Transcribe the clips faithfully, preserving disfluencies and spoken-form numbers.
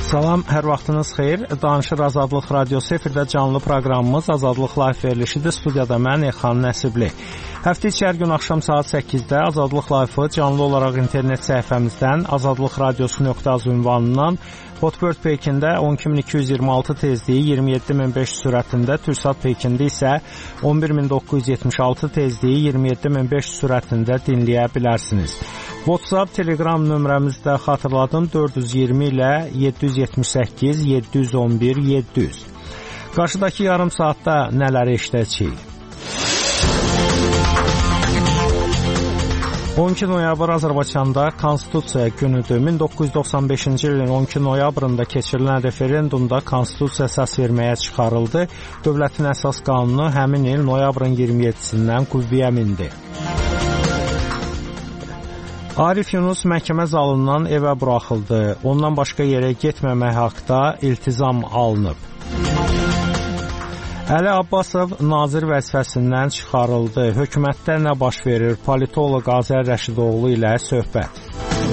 Salam, hər vaxtınız xeyir. Danışır Azadlıq Radiosu efirdə canlı proqramımız Azadlıq Live verilişidir. Studiyada mən Elxan Nəsibli. Həftə içi hər gün axşam saat səkkizdə Azadlıq Live-ı canlı olaraq internet səhifəmizdən azadlıqradiosu nöqtə az ünvanından Hotbird Pekində on iki min iki yüz iyirmi altı tezliyi iyirmi yeddi min beş yüz sürətində, Türksat Pekində isə on bir min doqquz yüz yetmiş altı tezliyi iyirmi yeddi min beş yüz sürətində dinləyə bilərsiniz. WhatsApp, Telegram nömrəmizdə xatırladım dörd yüz iyirmi ilə yeddi yüz yetmiş səkkiz yeddi yüz on bir yeddi yüz. Qarşıdakı yarım saatda nələri eşidəcəyik? on iki noyabr Azərbaycanda Konstitusiya günüdür. min doqquz yüz doxsan beşinci ilin on iki noyabrında keçirilən referendumda Konstitusiya əsas verməyə çıxarıldı. Dövlətin əsas qanunu həmin il noyabrın iyirmi yeddisindən qüvvəyə mindi. Arif Yunus məhkəmə zalından evə buraxıldı. Ondan başqa yerə getməmək haqda iltizam alınıb. Əli Abbasov nazir vəzifəsindən çıxarıldı. Hökumətdə nə baş verir? Politoloq Azər Rəşidoğlu ilə söhbət.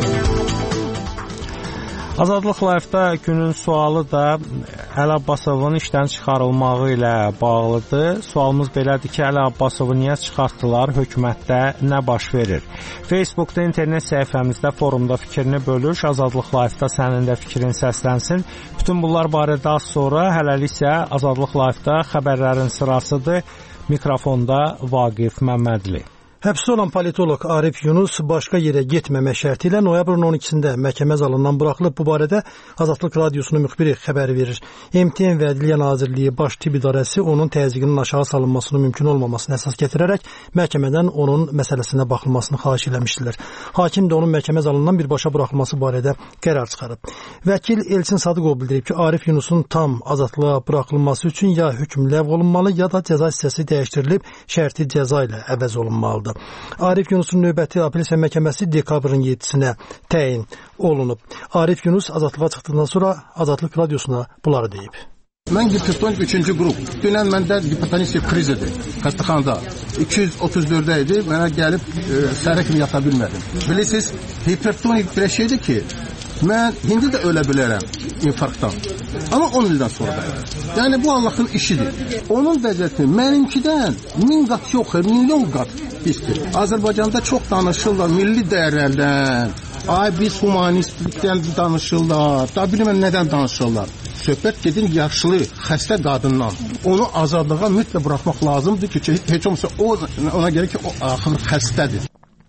Azadlıq Live-da günün sualı da Əli Abbasovun işdən çıxarılmağı ilə bağlıdır. Sualımız belədir ki, Əli Abbasovu niyə çıxartdılar? Hökumətdə nə baş verir? Facebookda, internet səhifəmizdə, forumda fikrini bölüş. Azadlıq Live-da sənin də fikrin səslənsin. Bütün bunlar barədə az sonra, hələlik isə Azadlıq Live-da xəbərlərin sırasıdır. Mikrofonda Vaqif Məmmədli. Həbsdə olan politoloq Arif Yunus başqa yerə getməmək şərti ilə noyabrın on ikisində məhkəmə zalından buraxılıb. Bu barədə Azadlıq Radiosunun müxbiri xəbər verir. M T N və Ədliyyə Nazirliyi Baş Tibb İdarəsi onun təzyiqinin aşağı salınmasının mümkün olmamasını əsas gətirərək məhkəmədən onun məsələsinə baxılmasını xahiş eləmişdilər. Hakim də onun məhkəmə zalından birbaşa buraxılması barədə qərar çıxarıb. Vəkil Elçin Sadıqov bildirib ki, Arif Yunusun tam azadlığa buraxılması üçün ya hökm ləğv olunmalı, ya da cəza hissəsi dəyişdirilib şərti cəza ilə əvəz olunmalıdır. Arif Yunusun növbəti apellyasiya məhkəməsi dekabrın yeddisinə təyin olunub. Arif Yunus azadlığa çıxdıqdan sonra Azadlıq Radiosuna bunları deyib. Mən hipertonik üçüncü qrup. Dünən məndə hipertonik krizidir. Xəstəxanada iki yüz otuz dördə idi. Mənə gəlib e, səhərə kimi yata bilmədim. Bilirsiniz, hipertonik bir şeydir ki, mən indi də ölə bilərəm infarktdan. Amma on ildən sonra da. Yəni bu Allahın işidir. Onun vəziyyəti mənimkidən min qat yox, milyon qat pisdir. Azərbaycanda çox danışırlar milli dəyərlərdən. Ay biz humanistlikdən danışırlar. Da bilməm nədən danışırlar. Söhbət gedir yaşlı, xəstə qadından. Onu azadlığa mütləq buraxmaq lazımdır ki, heç olmasa ona görə ki, o axır xəstədir.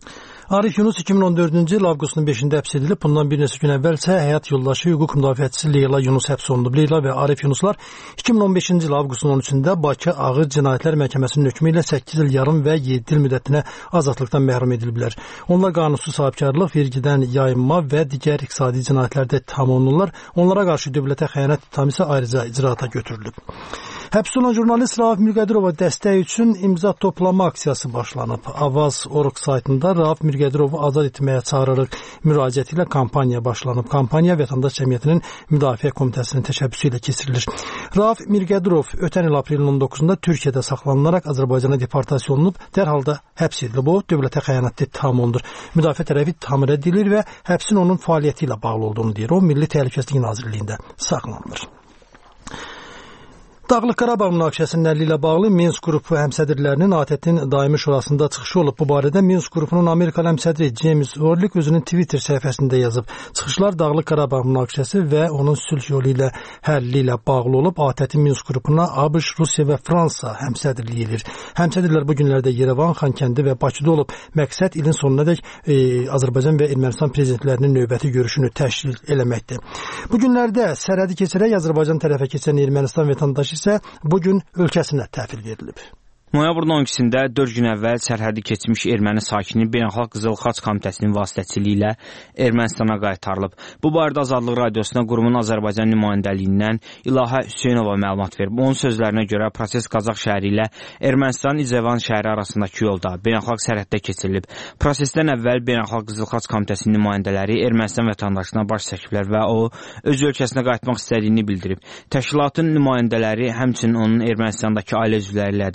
Arif Yunus iki min on dördüncü il avqustun beşində həbs edilib. Bundan bir neçə gün əvvəl isə həyat yoldaşı hüquq müdafiəçisi Leyla Yunus həbs olunub. Leyla və Arif Yunuslar iki min on beşinci il avqustun on üçündə Bakı Ağır Cinayətlər Məhkəməsinin hökmü ilə səkkiz il yarım və yeddi il müddətinə azadlıqdan məhrum ediliblər. Onlar qanunsuz sahibkarlıq, vergidən yayınma və digər iqtisadi cinayətlərdə ittiham olunurlar. Onlara qarşı dövlətə xəyanət ittihamı isə ayrıca icraata götürülüb. Həbs olan jurnalist Rauf Mirqədirova dəstək üçün imza toplama aksiyası başlanıb. Avaz Org saytında Rauf Mirqədirovu azad etməyə çağırırıq müraciəti ilə kampaniya başlanıb. Kampaniya Vətəndaş Cəmiyyətinin Müdafiə Komitəsinin təşəbbüsü ilə keçirilir. Rauf Mirqədirov ötən il aprelin on doqquzunda Türkiyədə saxlanılaraq Azərbaycana deportasiya olunub, dərhal da həbs edilib. O, dövlətə xəyanətdə ittiham olunur. Müdafiə tərəfi ittihamı rədd edilir və həbsin onun fəaliyyəti ilə bağlı olduğunu deyir. O, Milli Təhlükəsizlik Nazirliyində saxlanılır. Dağlıq Qarabağ münaqişəsinin həlli ilə bağlı Minsk qrupu həmsədrlərinin A T T-in daimi şurasında çıxışı olub. Bu barədə Minsk qrupunun Amerikalı həmsədri James Orlik özünün Twitter səhifəsində yazıb. Çıxışlar Dağlıq Qarabağ münaqişəsi və onun sülh yolu ilə həlli ilə bağlı olub. A T T Minsk qrupuna ABŞ, Rusiya və Fransa həmsədrlik edir. Həmsədrlər bu günlərdə Yerevan, Xankəndi və Bakıda olub. Məqsəd ilin sonunadək e, Azərbaycan və Ermənistan prezidentlərinin növbəti görüşünü təşkil eləməkdir. Bu günlərdə sərhədi keçərək Azərbaycan tərəfə keçən Ermənistan vətəndaşı isə bugün ölkəsinə təhvil verilib. Noyabrın on ikisində dörd gün əvvəl sərhədi keçmiş erməni sakini Beynəlxalq Qızıl Xaç Komitəsinin vasitəçiliyi ilə Ermənistana qaytarılıb. Bu barədə Azadlıq Radiosuna qurumun Azərbaycan nümayəndəliyindən İlahə Hüseynova məlumat verib. Onun sözlərinə görə proses Qazax şəhəri ilə Ermənistan İzəvan şəhəri arasındakı yolda beynəlxalq sərhəddə keçirilib. Prosesdən əvvəl Beynəlxalq Qızıl Xaç Komitəsinin nümayəndələri Ermənistan vətəndaşına baş çəkiblər və o öz ölkəsinə qayıtmaq istədiyini bildirib. Təşkilatın nümayəndələri həmçinin onun Ermənistandakı ailə üzvləri ilə də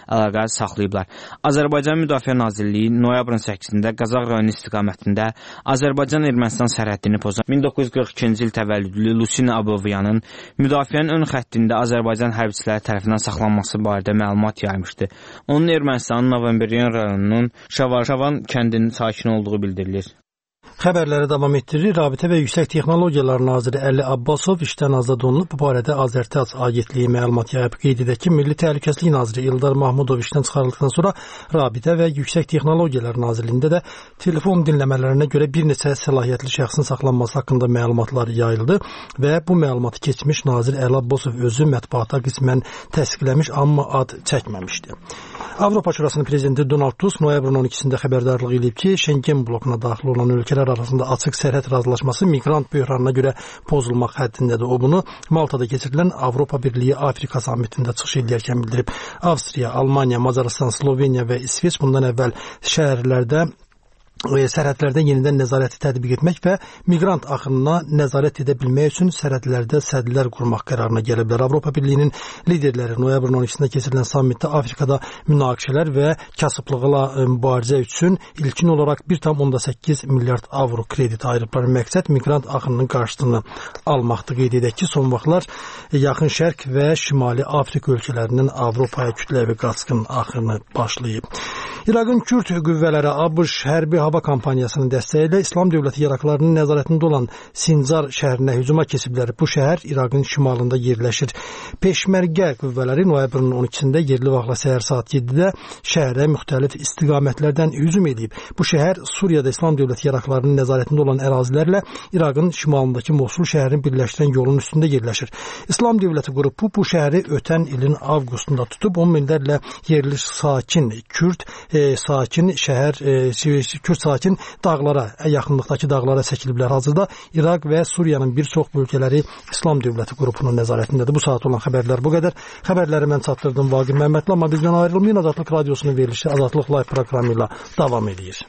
əlaqə saxlayıblar. Azərbaycan Müdafiə Nazirliyi noyabrın səkkizində Qazax rayonu istiqamətində Azərbaycan-Ermənistan sərhəddini pozan min doqquz yüz qırx ikinci il təvəllüdlü Lusina Abovyanın müdafiənin ön xəttində Azərbaycan hərbiçiləri tərəfindən saxlanması barədə məlumat yaymışdı. Onun Ermənistanın Novemberyan rayonunun Şavan kəndinin sakini olduğu bildirilir. Xəbərləri davam etdirir. Rabitə və Yüksək Texnologiyalar Naziri Əli Abbasov işdən azad olunub. Bu barədə Azərtac agentliyi məlumat yayıb. Qeyd edək ki, Milli Təhlükəsizlik Naziri İldar Mahmudov işdən çıxarıldıqdan sonra Rabitə və Yüksək Texnologiyalar Nazirliyində də telefon dinləmələrinə görə bir neçə səlahiyyətli şəxsin saxlanması haqqında məlumatlar yayıldı və bu məlumatı keçmiş nazir Əli Abbasov özü mətbuata qismən təsdiqləmiş, amma ad çəkməmişdi. Avropa Şurasının prezidenti Donald Tusk noyabrın on ikisində xəbərdarlıq edib ki, Şengen blokuna daxil olan ölkələr arasında açıq sərhəd razılaşması miqrant böhranına görə pozulmaq həddindədir. O bunu Maltada keçirilən Avropa Birliyi Afrika sammitində çıxış edərkən bildirib. Avstriya, Almaniya, Macaristan, Sloveniya və İsveç bundan əvvəl şəhərlərdə sərhədlərdə yenidən nəzarəti tətbiq etmək və miqrant axınına nəzarət edə bilmək üçün sərhədlərdə sədlər qurmaq qərarına gəliblər. Avropa Birliyinin liderləri noyabrın on ikisində keçirilən sammitdə Afrikada münaqişələr və kasıblıqla mübarizə üçün ilkin olaraq bir tam onda səkkiz milyard avro kredit ayırıblar. Məqsəd miqrant axınının qarşısını almaqdır. Qeyd edək ki, son vaxtlar Yaxın Şərq və Şimali Afrika ölkələrinin Avropaya kütləvi qaçqın axını başlayıb. İraqın Kürd qüvvələri ABŞ hərbi hava kampaniyasının dəstəyi ilə İslam dövləti yaraqlarının nəzarətində olan Sincar şəhərinə hücuma keçiblər. Bu şəhər İraqın şimalında yerləşir. Peşmərgə qüvvələri noyabrın on ikisində yerli vaxtla səhər saat yeddidə şəhərə müxtəlif istiqamətlərdən hücum edib. Bu şəhər Suriyada İslam dövləti yaraqlarının nəzarətində olan ərazilərlə İraqın şimalındakı Mosul şəhərini birləşdirən yolun üstündə yerləşir. İslam dövləti qrupu bu şəhəri ötən ilin avqustunda tutub on minlərlə yerli sakin Kürd E, sakin şəhər, e, Kürd sakin dağlara, yaxınlıqdakı dağlara çəkiliblər. Hazırda İraq və Suriyanın bir çox bölgələri İslam dövləti qrupunun nəzarətindədir. Bu saat olan xəbərlər bu qədər. Xəbərləri mən çatdırdım Vaqif Məmmədli, amma bizdən ayrılmayın. Azadlıq Radiosunun verilişi Azadlıq Live proqramı ilə davam edir.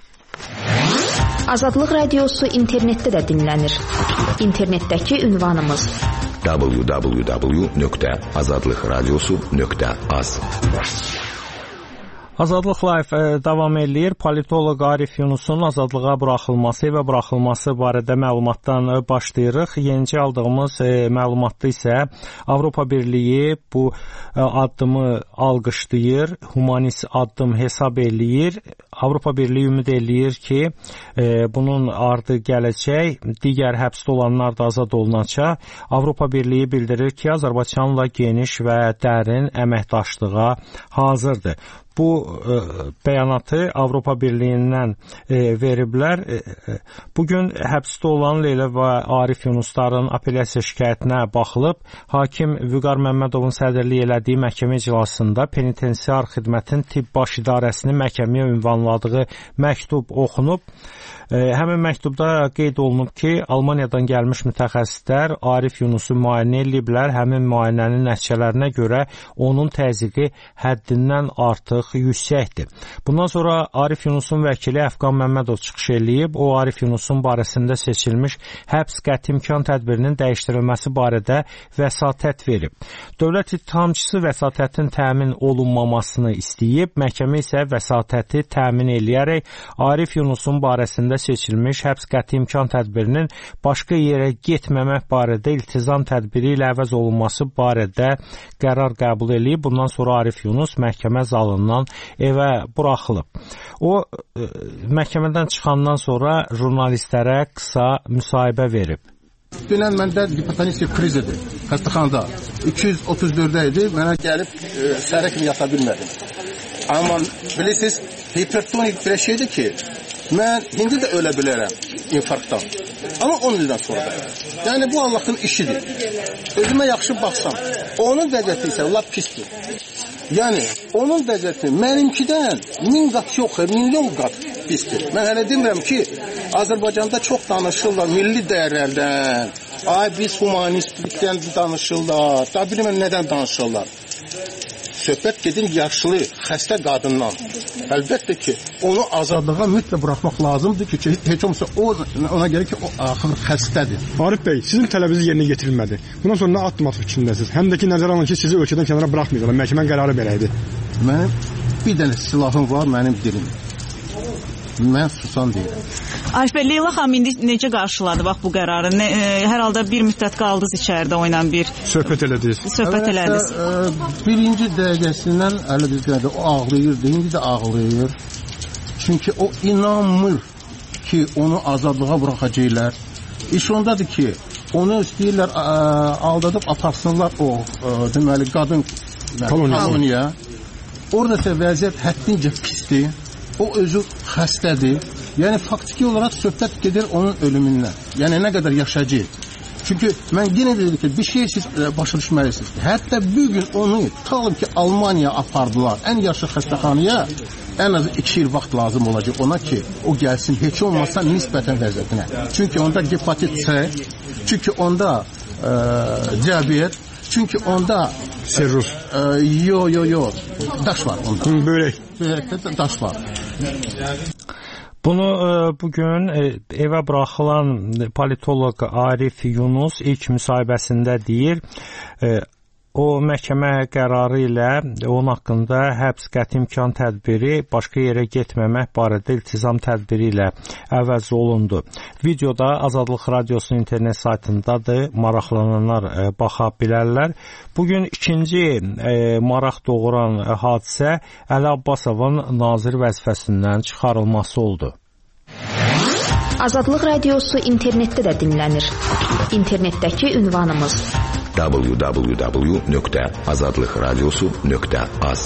Azadlıq Radiosu internetdə də dinlənir. İnternetdəki ünvanımız w w w nöqtə azadlıq radiosu nöqtə az. Azadlıq Live e, davam edir. Politoloq Arif Yunusun azadlığa buraxılması və buraxılması barədə məlumatdan e, başlayırıq. Yenicə aldığımız e, məlumatda isə Avropa Birliyi bu e, addımı alqışlayır, humanist addım hesab eləyir. Avropa Birliyi ümid eləyir ki, e, bunun ardı gələcək, digər həbsdə olanlar da azad olunacaq. Avropa Birliyi bildirir ki, Azərbaycanla geniş və dərin əməkdaşlığa hazırdır. Bu e, bəyanatı Avropa Birliyindən e, veriblər. E, e, bugün həbsdə olan Leyla və Arif Yunusların apellyasiya şikayətinə baxılıb. Hakim Vüqar Məmmədovun sədrliyi elədiyi məhkəmə iclasında penitensiar xidmətin tibb baş idarəsinin məhkəməyə ünvanladığı məktub oxunub. E, həmin məktubda qeyd olunub ki, Almaniyadan gəlmiş mütəxəssislər Arif Yunusu müayinə ediblər. Həmin müayinənin nəticələrinə görə onun təzyiqi həddindən artıq yüksəkdir. Bundan sonra Arif Yunusun vəkili Əfqan Məmmədov çıxış eləyib. O, Arif Yunusun barəsində seçilmiş həbs qəti imkan tədbirinin dəyişdirilməsi barədə vəsatət verib. Dövlət ittihamçısı vəsatətin təmin olunmamasını istəyib. Məhkəmə isə vəsatəti təmin eləyərək Arif Yunusun barəsində seçilmiş həbs qəti imkan tədbirinin başqa yerə getməmək barədə iltizam tədbiri ilə əvəz olunması barədə qərar qəbul eləyib. Bundan sonra Arif Yunus məhkəmə zalından evə buraxılıb. O, e, məhkəmədən çıxandan sonra jurnalistlərə qısa müsahibə verib. Dünən məndə hipotensiya krizidir. Xəstəxanada iki yüz otuz dördə idi. Mənə gəlib e, səhərə kimi yata bilmədim. Amma bilirsiniz, hipertonik bir şeydir ki, mən indi də ölə bilərəm infarktdan. Amma on ildən sonra da. Yəni bu Allahın işidir. Özümə yaxşı baxsam, onun vəziyyəti isə lap pisdir. Yəni onun vəziyyəti mənimkidən min qat yox, milyon qat pisdir. Mən hələ demirəm ki, Azərbaycanda çox danışırlar milli dəyərlərdən. Ay biz humanistlikdən danışırlar. Da bilməm nədən danışırlar. Söhbət gedin yaşlı, xəstə qadından. Əlbəttə ki, onu azadlığa mütləq buraxmaq lazımdır ki, heç olmasa o, ona görə ki, o axır xəstədir. Arif bəy, sizin tələbiniz yerinə getirilmədi. Bundan sonra nə addım atmaq fikrindəsiniz? Həm də ki, nəzərə alın ki, sizi ölkədən kənara buraxmayacaqlar. Məhkəmənin qərarı belə idi. Mənim bir dənə silahım var, mənim dilim. Mən susan deyirəm. Arif bəy, Leyla xanım indi necə qarşıladı bax bu qərarı? Ne, e, hər halda bir müddət qaldınız içəridə oynan bir söhbət elədiniz. Söhbət elədiniz. E, birinci dəqiqəsindən ələ bizdə o ağlayırdı, indi də ağlayır. Çünki o inanmır ki, onu azadlığa buraxacaqlar. İş ondadır ki, onu istəyirlər ə, aldadıb atarsınlar o ə, deməli qadın koloniya. Orada isə vəziyyət həddincə pisdir. O özü xəstədir. Yəni faktiki olaraq söhbət gedir onun ölümündən. Yəni nə qədər yaşayacaq. Çünki mən yenə dedim ki, bir şey siz başa düşməlisiniz. Hətta bu gün onu talım ki Almaniya apardılar. Ən yaxşı xəstəxanaya ən az iki il vaxt lazım olacaq ona ki, o gəlsin heç olmasa nisbətən vəziyyətinə. Çünki onda hepatit C, çünki onda e, diabet, çünki onda Serrus. E, yo yo yo. Daş var onda. Hı, börək. Börəkdə daş var. Bunu e, bugün e, evə buraxılan politoloq Arif Yunus ilk müsahibəsində deyir. E, O məhkəmə qərarı ilə onun haqqında həbs qəti imkan tədbiri başqa yerə getməmək barədə iltizam tədbiri ilə əvəz olundu. Videoda Azadlıq Radiosunun internet saytındadır, maraqlananlar e, baxa bilərlər. Bugün ikinci e, maraq doğuran e, hadisə Əli Abbasovun nazir vəzifəsindən çıxarılması oldu. Azadlıq Radiosu internetdə də dinlənir. İnternetdəki ünvanımız w w w nöqtə azadlıq radiosu nöqtə az.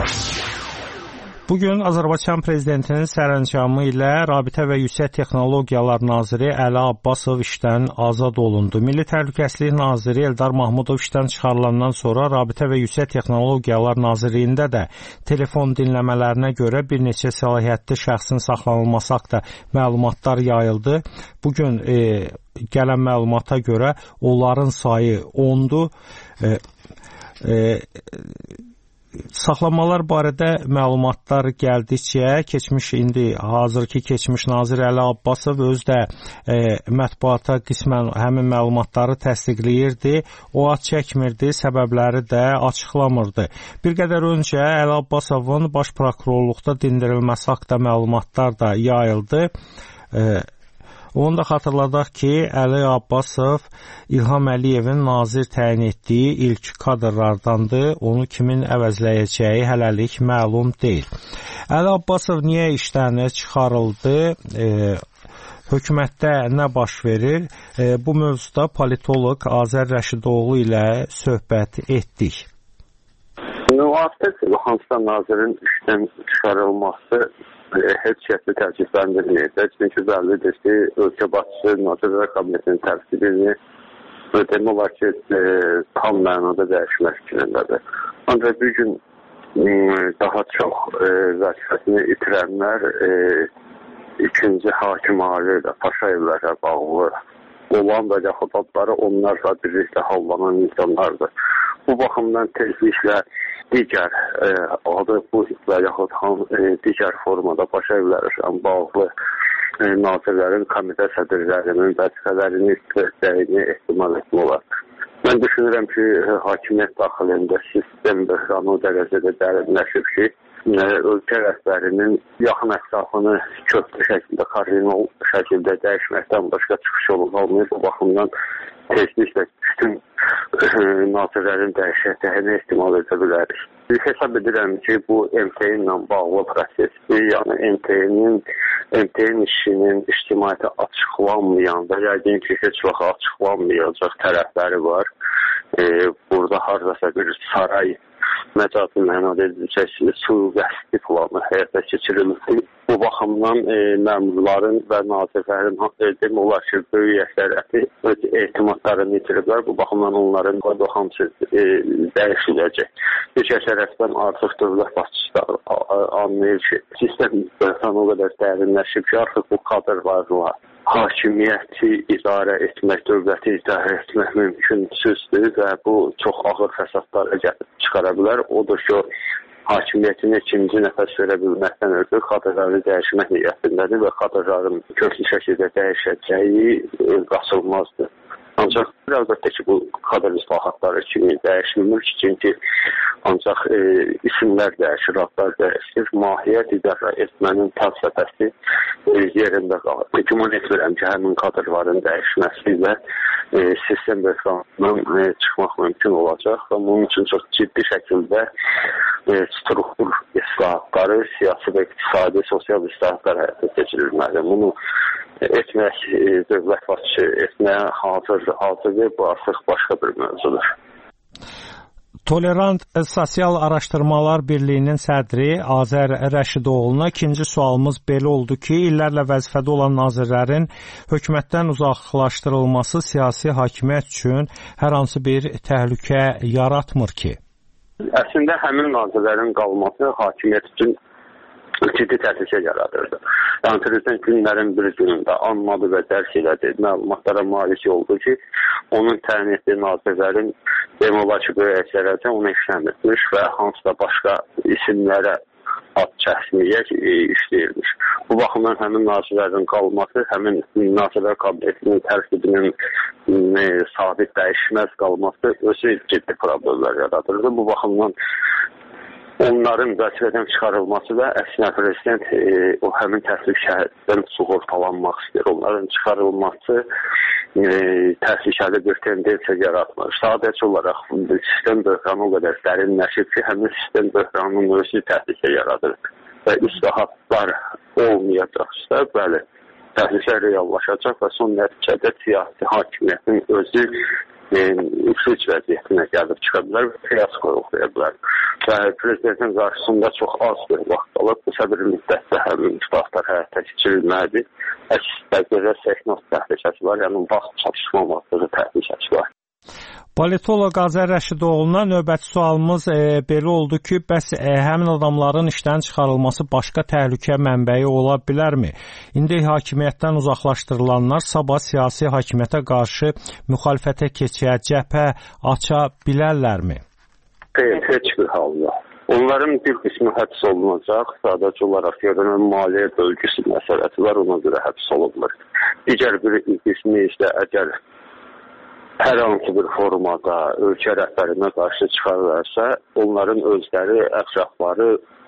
Bugün Azərbaycan Prezidentinin sərəncamı ilə Rabitə və Yüksək Texnologiyalar Naziri Əli Abbasov işdən azad olundu. Milli Təhlükəsizlik Naziri Eldar Mahmudov işdən çıxarılandan sonra Rabitə və Yüksək Texnologiyalar Nazirliyində də telefon dinləmələrinə görə bir neçə səlahiyyətli şəxsin saxlanılması haqqında məlumatlar yayıldı. Bugün e, gələn məlumata görə onların sayı ondur. E, e, Saxlamalar barədə məlumatlar gəldikcə keçmiş indi hazırki keçmiş nazir Əli Abbasov özü də e, mətbuata qismən həmin məlumatları təsdiqləyirdi. O ad çəkmirdi, səbəbləri də açıqlamırdı. Bir qədər öncə Əli Abbasovun baş prokurorluqda dindirilməsi haqqında məlumatlar da yayıldı. E, Onu da xatırladaq ki, Əli Abbasov İlham Əliyevin nazir təyin etdiyi ilk kadrlardandır. Onu kimin əvəzləyəcəyi hələlik məlum deyil. Əli Abbasov niyə işdən çıxarıldı? E, hökumətdə nə baş verir? E, bu mövzuda politoloq Azər Rəşidoğlu ilə söhbət etdik. Müvafiq hansısa nazirin işdən çıxarılması heç kəsi təəssüfləndirməyəcək. Çünki bəllidir ki, ölkə başçısı Nazirlər Kabinetinin tərkibini demək olar ki, e, tam mənada dəyişmək fikrindədir. Ancaq bir gün e, daha çox e, vəzifəsini itirənlər e, ikinci hakim ali ilə Paşayevlərə bağlı olan və yaxud adları onlarla birlikdə hallanan insanlardır. Bu baxımdan tezliklə digər e, adı bu və yaxud e, digər formada Paşayevlərlə bağlı e, nazirlərin, komitə sədrlərinin vəzifələrini istəyini ehtimal etmək olar. Mən düşünürəm ki, hakimiyyət daxilində sistem böhranı o dərəcədə dərinləşib ki, e, ölkə rəhbərinin yaxın ətrafını köklü şəkildə, kardinal şəkildə dəyişməkdən başqa çıxış yolu olmayıb. Bu baxımdan tezliklə bütün nazirlərin dəyişəcəyini ehtimal edə bilərik. Hesab edirəm ki, bu M T ilə bağlı prosesdir. Yəni M T-nin M T-nin işinin ictimaiyyətə açıqlanmayan və yəqin ki, heç vaxt açıqlanmayacaq tərəfləri var. E, burada haradasa bir saray məcazi mənada ediləcək sui-qəsdi planı həyata keçirilməsi. Bu baxımdan e, məmurların və nazirlərin demək olar ki, böyük əksəriyyəti öz etimadlarını itiriblər. Bu baxımdan onların qoyduğu hamısı e, dəyişiləcək. Bir kəsərəfdən artıq dövlət başçıları anlayır ki, sistem o qədər dərinləşib ki, artıq bu kadrlarla hakimiyyəti idarə etmək, dövləti idarə etmək mümkünsüzdür və bu çox ağır fəsadlara gətirib çıxara bilər. Odur ki, hakimiyyətinə ikinci nəfəs verə bilməkdən ötürü kadrları dəyişmək niyyətindədir və kadrların köklü şəkildə dəyişəcəyi qaçılmazdır. Ancaq əlbəttə ki, bu kadr islahatları kimi dəyişilmir ki, çünki ancaq e, isimlər dəyişir, adlar dəyişir, mahiyyət idarə etmənin fəlsəfəsi e, yerində qalır. Güman etmirəm ki, həmin kadrların dəyişməsi ilə e, sistem böhranından e, çıxmaq mümkün olacaq və bunun üçün çox ciddi şəkildə e, struktur islahatları, siyasi və iqtisadi, sosial islahatlar həyata keçirilməli. Bunu etmək, dövlət başçı etməyə hazır, hazırdır, bu artıq başqa bir mövzudur. Tolerant Sosial Araşdırmalar Birliyinin sədri Azər Rəşidoğlu'na ikinci sualımız belə oldu ki, illərlə vəzifədə olan nazirlərin hökumətdən uzaqlaşdırılması siyasi hakimiyyət üçün hər hansı bir təhlükə yaratmır ki? Əslində həmin nazirlərin qalması hakimiyyət üçün ciddi təhlükə yaradırdı. Yəni, prezident günlərin bir günündə anladı və dərk elədi, məlumatlara malik oldu ki, onun təyin etdiyi nazirlərin demək olar ki, böyük əksəriyyəti onu işləmirmiş və hansısa başqa isimlərə ad kəsməyə işləyirmiş. Bu baxımdan həmin nazirlərin qalması, həmin nazirlər kabinetinin tərkibinin e, sabit dəyişməz qalması özü ciddi problemlər yaradırdı. Bu baxımdan onların vəzifədən çıxarılması da əksinə prezident e, o həmin təhlükədən sığortalanmaq istəyir. Onların çıxarılması e, təhlükəli bir tendensiya yaratmır. Sadəcə olaraq sistem böhranı o qədər dərinləşib ki, həmin sistem böhranının özü təhlükə yaradır. Və islahatlar olmayacaqsa, bəli, təhlükə reallaşacaq və son nəticədə siyasi hakimiyyətin özü üflüc vəziyyətinə gəlib çıxa bilər və fiyasko oxuya bilər. Və prezidentin qarşısında çox az bir vaxt qalıb, qısa bir müddətdə həmin islahatlar həyata keçirilməlidir. Əks təqdirdə seknos təhlükəsi var, yəni vaxt çatışmaması təhlükəsi var. Politoloq Azər Rəşidoğlu'na növbəti sualımız e, belə oldu ki, bəs e, həmin adamların işdən çıxarılması başqa təhlükə mənbəyi ola bilərmi? İndi hakimiyyətdən uzaqlaşdırılanlar sabah siyasi hakimiyyətə qarşı müxalifətə keçə, cəbhə aça bilərlərmi? Xeyr, heç bir halda. Onların bir qismi həbs olunacaq, sadəcə olaraq görünən maliyyə bölgüsü məsələsi var, ona görə həbs olunmur. Digər bir qismi isə əgər hər hansı bir formada ölkə rəhbərinə qarşı çıxarlarsa, onların özləri, ətrafları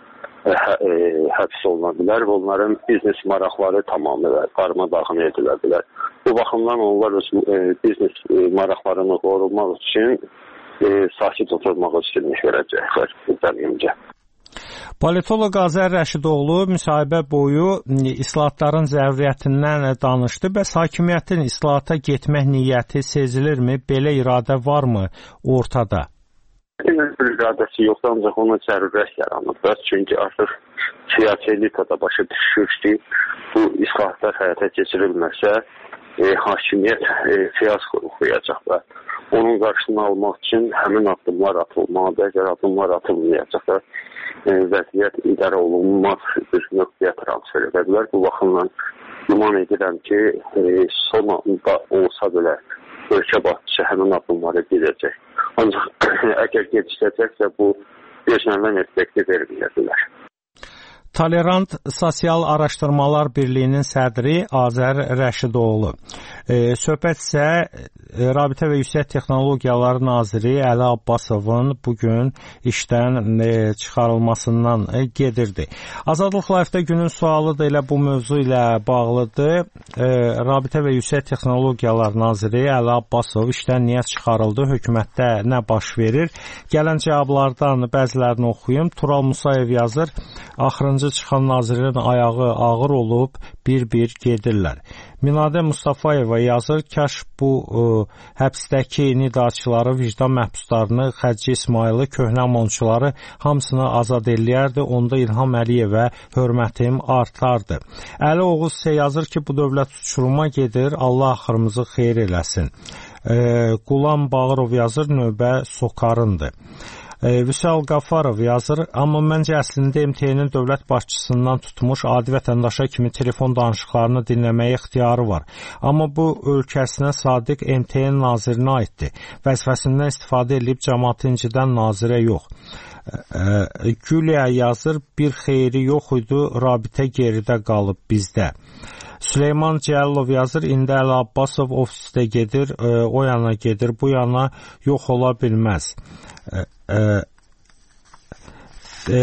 hə, e, həbs oluna bilər və onların biznes maraqları tamamilə darmadağın edilə bilər. Bu baxımdan onlar öz e, biznes e, maraqlarını qorumaq üçün e, sakit oturmaq üstünlük verəcəklər zəmində. Politoloq Azər Rəşidoğlu müsahibə boyu islahatların zəruriyyətindən danışdı. Bəs hakimiyyətin islahata getmək niyyəti sezilirmi? Belə iradə varmı ortada? Bir iradəsi yoxdur, ancaq ona zərurət yaranır. Çünki artıq siyasi elita da başa düşür ki, bu islahatlar həyata keçirilməsə, e, hakimiyyət e, fiyasko oxuyacaqlar. Onun qarşısını almaq üçün həmin addımlar atılmalıdır. Əgər addımlar atılmayacaqlar, e, vəziyyət idarə olunmaz bir nöqtəyə transfer edə bilər. Bu baxımdan güman edirəm ki, e, son anda olsa belə ölkə başçısı həmin addımları gedəcək. Ancaq əgər gecikəcəksə, bu gözlənilən effekti verməyə bilər. Tolerant Sosial Araşdırmalar Birliyinin sədri Azər Rəşidoğlu. E, söhbət isə e, Rabitə və Yüksək Texnologiyalar Naziri Əli Abbasovun bugün işdən e, çıxarılmasından e, gedirdi. Azadlıq Live-də günün sualı da elə bu mövzu ilə bağlıdır. E, Rabitə və Yüksək Texnologiyalar Naziri Əli Abbasov işdən niyə çıxarıldı, hökumətdə nə baş verir? Gələn cavablardan bəzilərini oxuyum. Tural Musayev yazır, axırıncı çıxan nazirin ayağı ağır olub, bir-bir gedirlər. Minadə Mustafayeva yazır, kaş bu ə, həbsdəki nidarçıları, vicdan məhbuslarını, Xəcci İsmayılı, köhnə monçuları hamısını azad eləyərdi, onda İlham Əliyevə hörmətim artardı. Əli Oğuz isə yazır ki, bu dövlət uçuruma gedir, Allah axırımızı xeyir eləsin. Ə, Qulam Bağırov yazır, növbə sokarındır. Vüsal Qafarov yazır, amma məncə əslində M T N-in dövlət başçısından tutmuş adi vətəndaşa kimi telefon danışıqlarını dinləməyə ixtiyarı var. Amma bu ölkəsinə sadiq M T N nazirinə aiddir. Vəzifəsindən istifadə edib cəmaatı incidən nazirə yox. Gülya yazır, bir xeyri yox idi, rabitə geridə qalıb bizdə. Süleyman Cəlilov yazır, indi Əli Abbasov ofisdə gedir, e, o yana gedir, bu yana yox ola bilməz. E, e, e,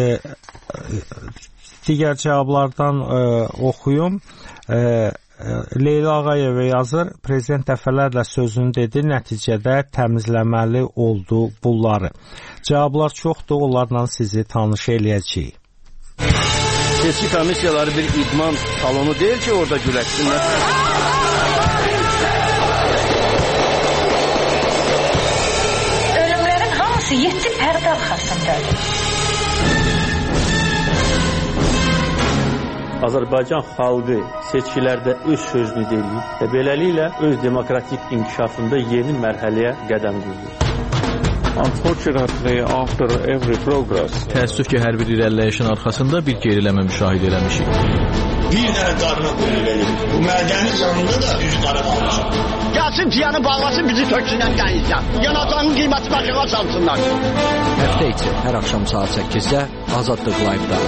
digər cavablardan e, oxuyum. E, Leyla Ağayeva yazır, prezident dəfələrlə sözünü dedi, nəticədə təmizləməli oldu bunları. Cavablar çoxdur, onlarla sizi tanış eləyəcəyik. Seçki komissiyaları bir idman salonu deyil ki, orada güləşsinlər. Ölümlərin hamısı yeddi pərdə arxasındadır. Azərbaycan xalqı seçkilərdə öz sözünü deyir və beləliklə öz demokratik inkişafında yeni mərhələyə qədəm qoyur. Unfortunately, after every progress, təəssüf ki, hər bir irəliləyişin arxasında bir geriləmə müşahidə eləmişik. Bir dənə qarına qoyulur verir. Bu mədənin yanında da düz qarı qalmışıq. Gəlsin piyanı bağlasın, bizi töksünən qəyəcək. Yanacağın qiyməti başına salsınlar. Həftə içi hər axşam saat səkkizdə Azadlıq Live-da.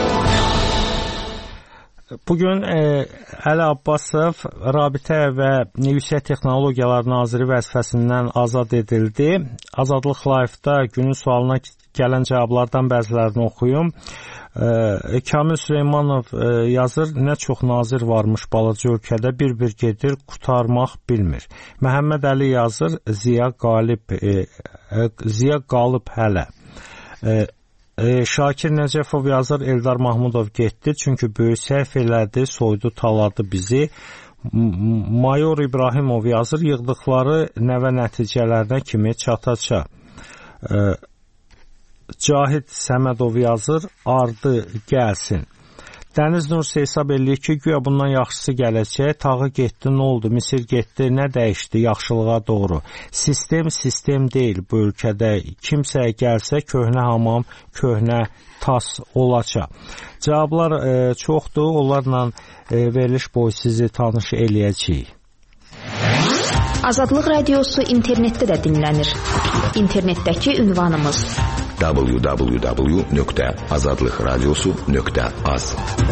Bugün e, Əli Abbasov Rabitə və Yüksək Texnologiyalar Naziri vəzifəsindən azad edildi. Azadlıq Live-da günün sualına gələn cavablardan bəzilərini oxuyum. E, Kamil Süleymanov e, yazır, nə çox nazir varmış balaca ölkədə, bir-bir gedir, qutarmaq bilmir. Məhəmməd Əli yazır, Ziya qalib, e, e, Ziya qalıb hələ. E, E, Şakir Nəcəfov yazır, Eldar Mahmudov getdi, çünki böyük səhv elədi, soydu, taladı bizi. Mayor İbrahimov yazır, yığdıqları nəvə nəticələrinə kimi çata-ça. E, Cahid Səmədov yazır, ardı gəlsin. Dəniz Nursi hesab eləyir ki, güya bundan yaxşısı gələcək, tağı getdi, nə oldu, Misir getdi, nə dəyişdi yaxşılığa doğru. Sistem sistem deyil bu ölkədə, kimsəyə gəlsə köhnə hamam, köhnə tas olacaq. Cavablar e, çoxdur, onlarla e, veriliş boyu sizi tanış eləyəcəyik. Azadlıq Radiosu internetdə də dinlənir. İnternetdəki ünvanımız w w w nöqtə azadlıq radiosu nöqtə az.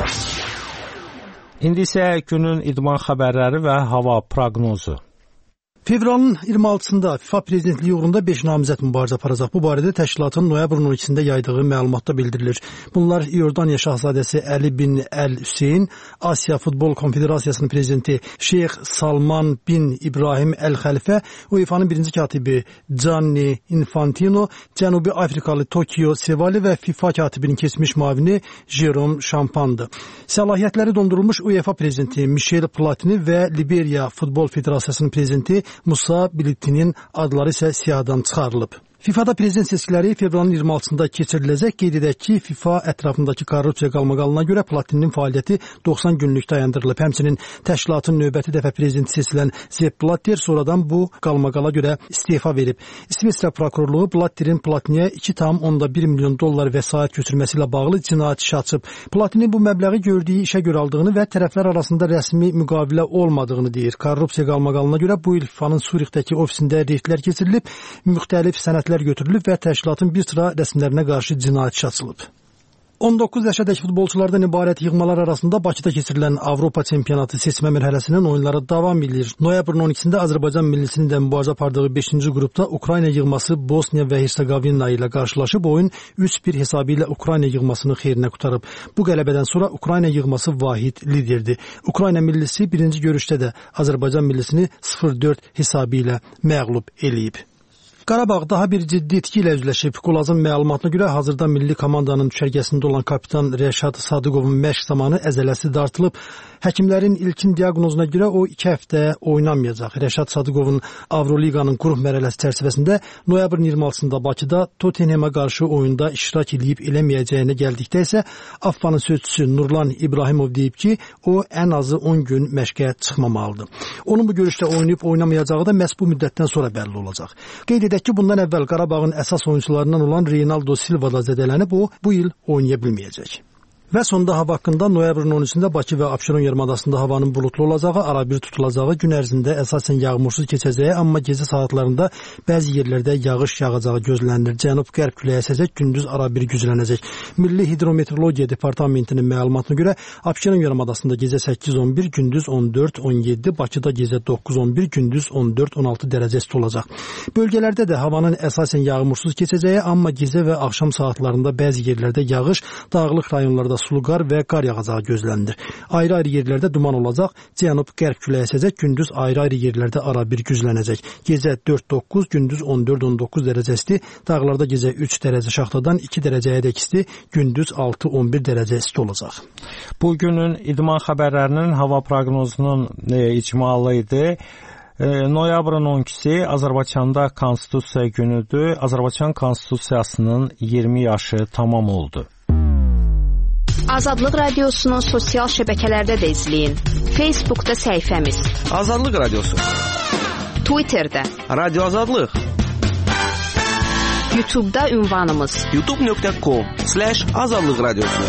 İndi isə günün idman xəbərləri və hava proqnozu. Fevralın iyirmi altısında FIFA prezidentliyi uğrunda beş namizəd mübarizə aparacaq. Bu barədə təşkilatın noyabrın on ikisində yaydığı məlumatda bildirilir. Bunlar İordaniya şahzadəsi Əli bin Əl-Hüseyn, Asiya Futbol Konfederasiyasının prezidenti Şeyx Salman bin İbrahim Əl-Xəlifə, UEFA'nın birinci katibi Gianni Infantino, Cənubi Afrikalı Tokyo Sevali və FIFA katibinin keçmiş müavini Jerome Champan'dır. Səlahiyyətləri dondurulmuş UEFA prezidenti Michel Platini və Liberiya Futbol Federasiyasının prezidenti Musa Bilitinin adları isə siyahıdan çıxarılıb. FIFA'da prezident seçkiləri fevralın iyirmi altısında keçiriləcək. Qeyd edək ki, FIFA ətrafındakı korrupsiya qalmaqalına görə Platinin fəaliyyəti doxsan günlük dayandırılıb. Həmçinin təşkilatın növbəti dəfə prezidenti seçilən Sepp Blatter sonradan bu qalmaqala görə istefa verib. İsveçrə prokurorluğu Blatterin Platiniyə iki tam onda bir milyon dollar vəsait köçürməsi ilə bağlı cinayət işi açıb. Platinin bu məbləği gördüyü işə görə aldığını və tərəflər arasında rəsmi müqavilə olmadığını deyir. Korrupsiya qalmaqalına görə bu il FIFA'nın Surixdəki ofisində reydlər keçirilib, müxtəlif sənədlər götürülüb və təşkilatın bir sıra rəsmilərinə qarşı cinayət işi açılıb. on doqquz yaşadakı futbolçulardan ibarət yığmalar arasında Bakıda keçirilən Avropa çempionatı seçmə mərhələsinin oyunları davam edir. Noyabrın on ikisində Azərbaycan millisinin də mübarizə apardığı beşinci qrupda Ukrayna yığması Bosniya və Hersegovina ilə qarşılaşıb, oyun üç bir hesabı ilə Ukrayna yığmasını xeyrinə qutarıb. Bu qələbədən sonra Ukrayna yığması vahid liderdir. Ukrayna millisi birinci görüşdə də Azərbaycan millisini sıfır dörd hesabı ilə məğlub eləyib. Qarabağ daha bir ciddi itki ilə üzləşib. Qulazın məlumatına görə hazırda milli komandanın düşərgəsində olan kapitan Rəşad Sadıqovun məşq zamanı əzələsi dartılıb. Həkimlərin ilkin diaqnozuna görə o iki həftə oynamayacaq. Rəşad Sadıqovun Avroliqanın qrup mərhələsi çərçivəsində noyabrın iyirmi altısında Bakıda Tottenham'a qarşı oyunda iştirak edib eləməyəcəyinə gəldikdə isə Affanın sözçüsü Nurlan İbrahimov deyib ki, o ən azı on gün məşqə çıxmamalıdır. Onun bu görüşdə oynayıb oynamayacağı da məhz bu müddətdən sonra bəlli olacaq. Qeyd edək ki, bundan əvvəl Qarabağın əsas oyuncularından olan Reynaldo Silva da zədələnib, o bu il oynaya bilməyəcək. Və sonda hava haqqında noyabrın on üçündə Bakı və Abşeron yarımadasında havanın buludlu olacağı, arabir tutulacağı, gün ərzində əsasən yağmursuz keçəcəyi, amma gecə saatlarında bəzi yerlərdə yağış yağacağı gözlənilir. Cənub-qərb küləyi əsəcək, gündüz arabir güclənəcək. Milli Hidrometeorologiya Departamentinin məlumatına görə Abşeron yarımadasında gecə səkkiz on bir, gündüz on dörd on yeddi, Bakıda gecə doqquz on bir, gündüz on dörd on altı dərəcə isti olacaq. Bölgələrdə də havanın əsasən yağmursuz keçəcəyi, amma gecə və axşam saatlarında bəzi yerlərdə yağış, dağlıq rayonlarda sulu qar və qar yağacağı gözlənilir. Ayrı-ayrı yerlərdə duman olacaq, cənub-qərb küləyi əsəcək, gündüz ayrı-ayrı yerlərdə arabir güclənəcək. Gecə dörd doqquz, gündüz on dörd on doqquz dərəcə isti, dağlarda gecə üç dərəcə şaxtadan iki dərəcəyədək isti, gündüz altı on bir dərəcə isti olacaq. Bu günün idman xəbərlərinin hava proqnozunun e, icmalı idi. Noyabrın on ikisi Azərbaycanda Konstitusiya günüdür. Azərbaycan Konstitusiyasının iyirmi yaşı tamam oldu. Azadlıq Radiosunu sosial şəbəkələrdə də izləyin. Facebookda səhifəmiz Azadlıq Radiosu, Twitterdə Radio Azadlıq, YouTube'da ünvanımız youtube nöqtə com slash azadlıq radiosu.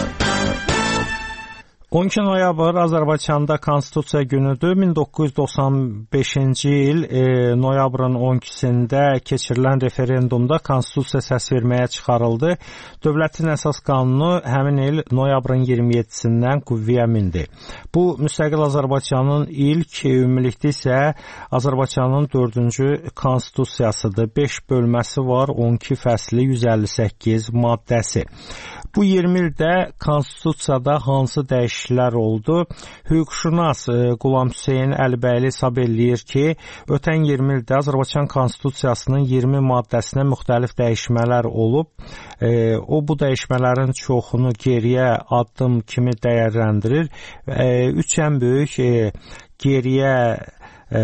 on iki noyabr Azərbaycanda Konstitusiya günüdür. min doqquz yüz doxsan beşinci il e, noyabrın on ikisində keçirilən referendumda Konstitusiya səs verməyə çıxarıldı. Dövlətin əsas qanunu həmin il noyabrın iyirmi yeddisindən qüvvəyə mindi. Bu, müstəqil Azərbaycanın ilk, ümumilikdə isə Azərbaycanın dördüncü Konstitusiyasıdır. beş bölməsi var, on iki fəsli, yüz əlli səkkiz maddəsi. Bu iyirmi ildə Konstitusiyada hansı dəyişikliklər oldu? Hüquqşünas Qulam Hüseyn Əlibəyli hesab eləyir ki, ötən iyirmi ildə Azərbaycan Konstitusiyasının iyirmi maddəsinə müxtəlif dəyişmələr olub. E, o bu dəyişmələrin çoxunu geriyə addım kimi dəyərləndirir. E, üç ən böyük e, geriyə e,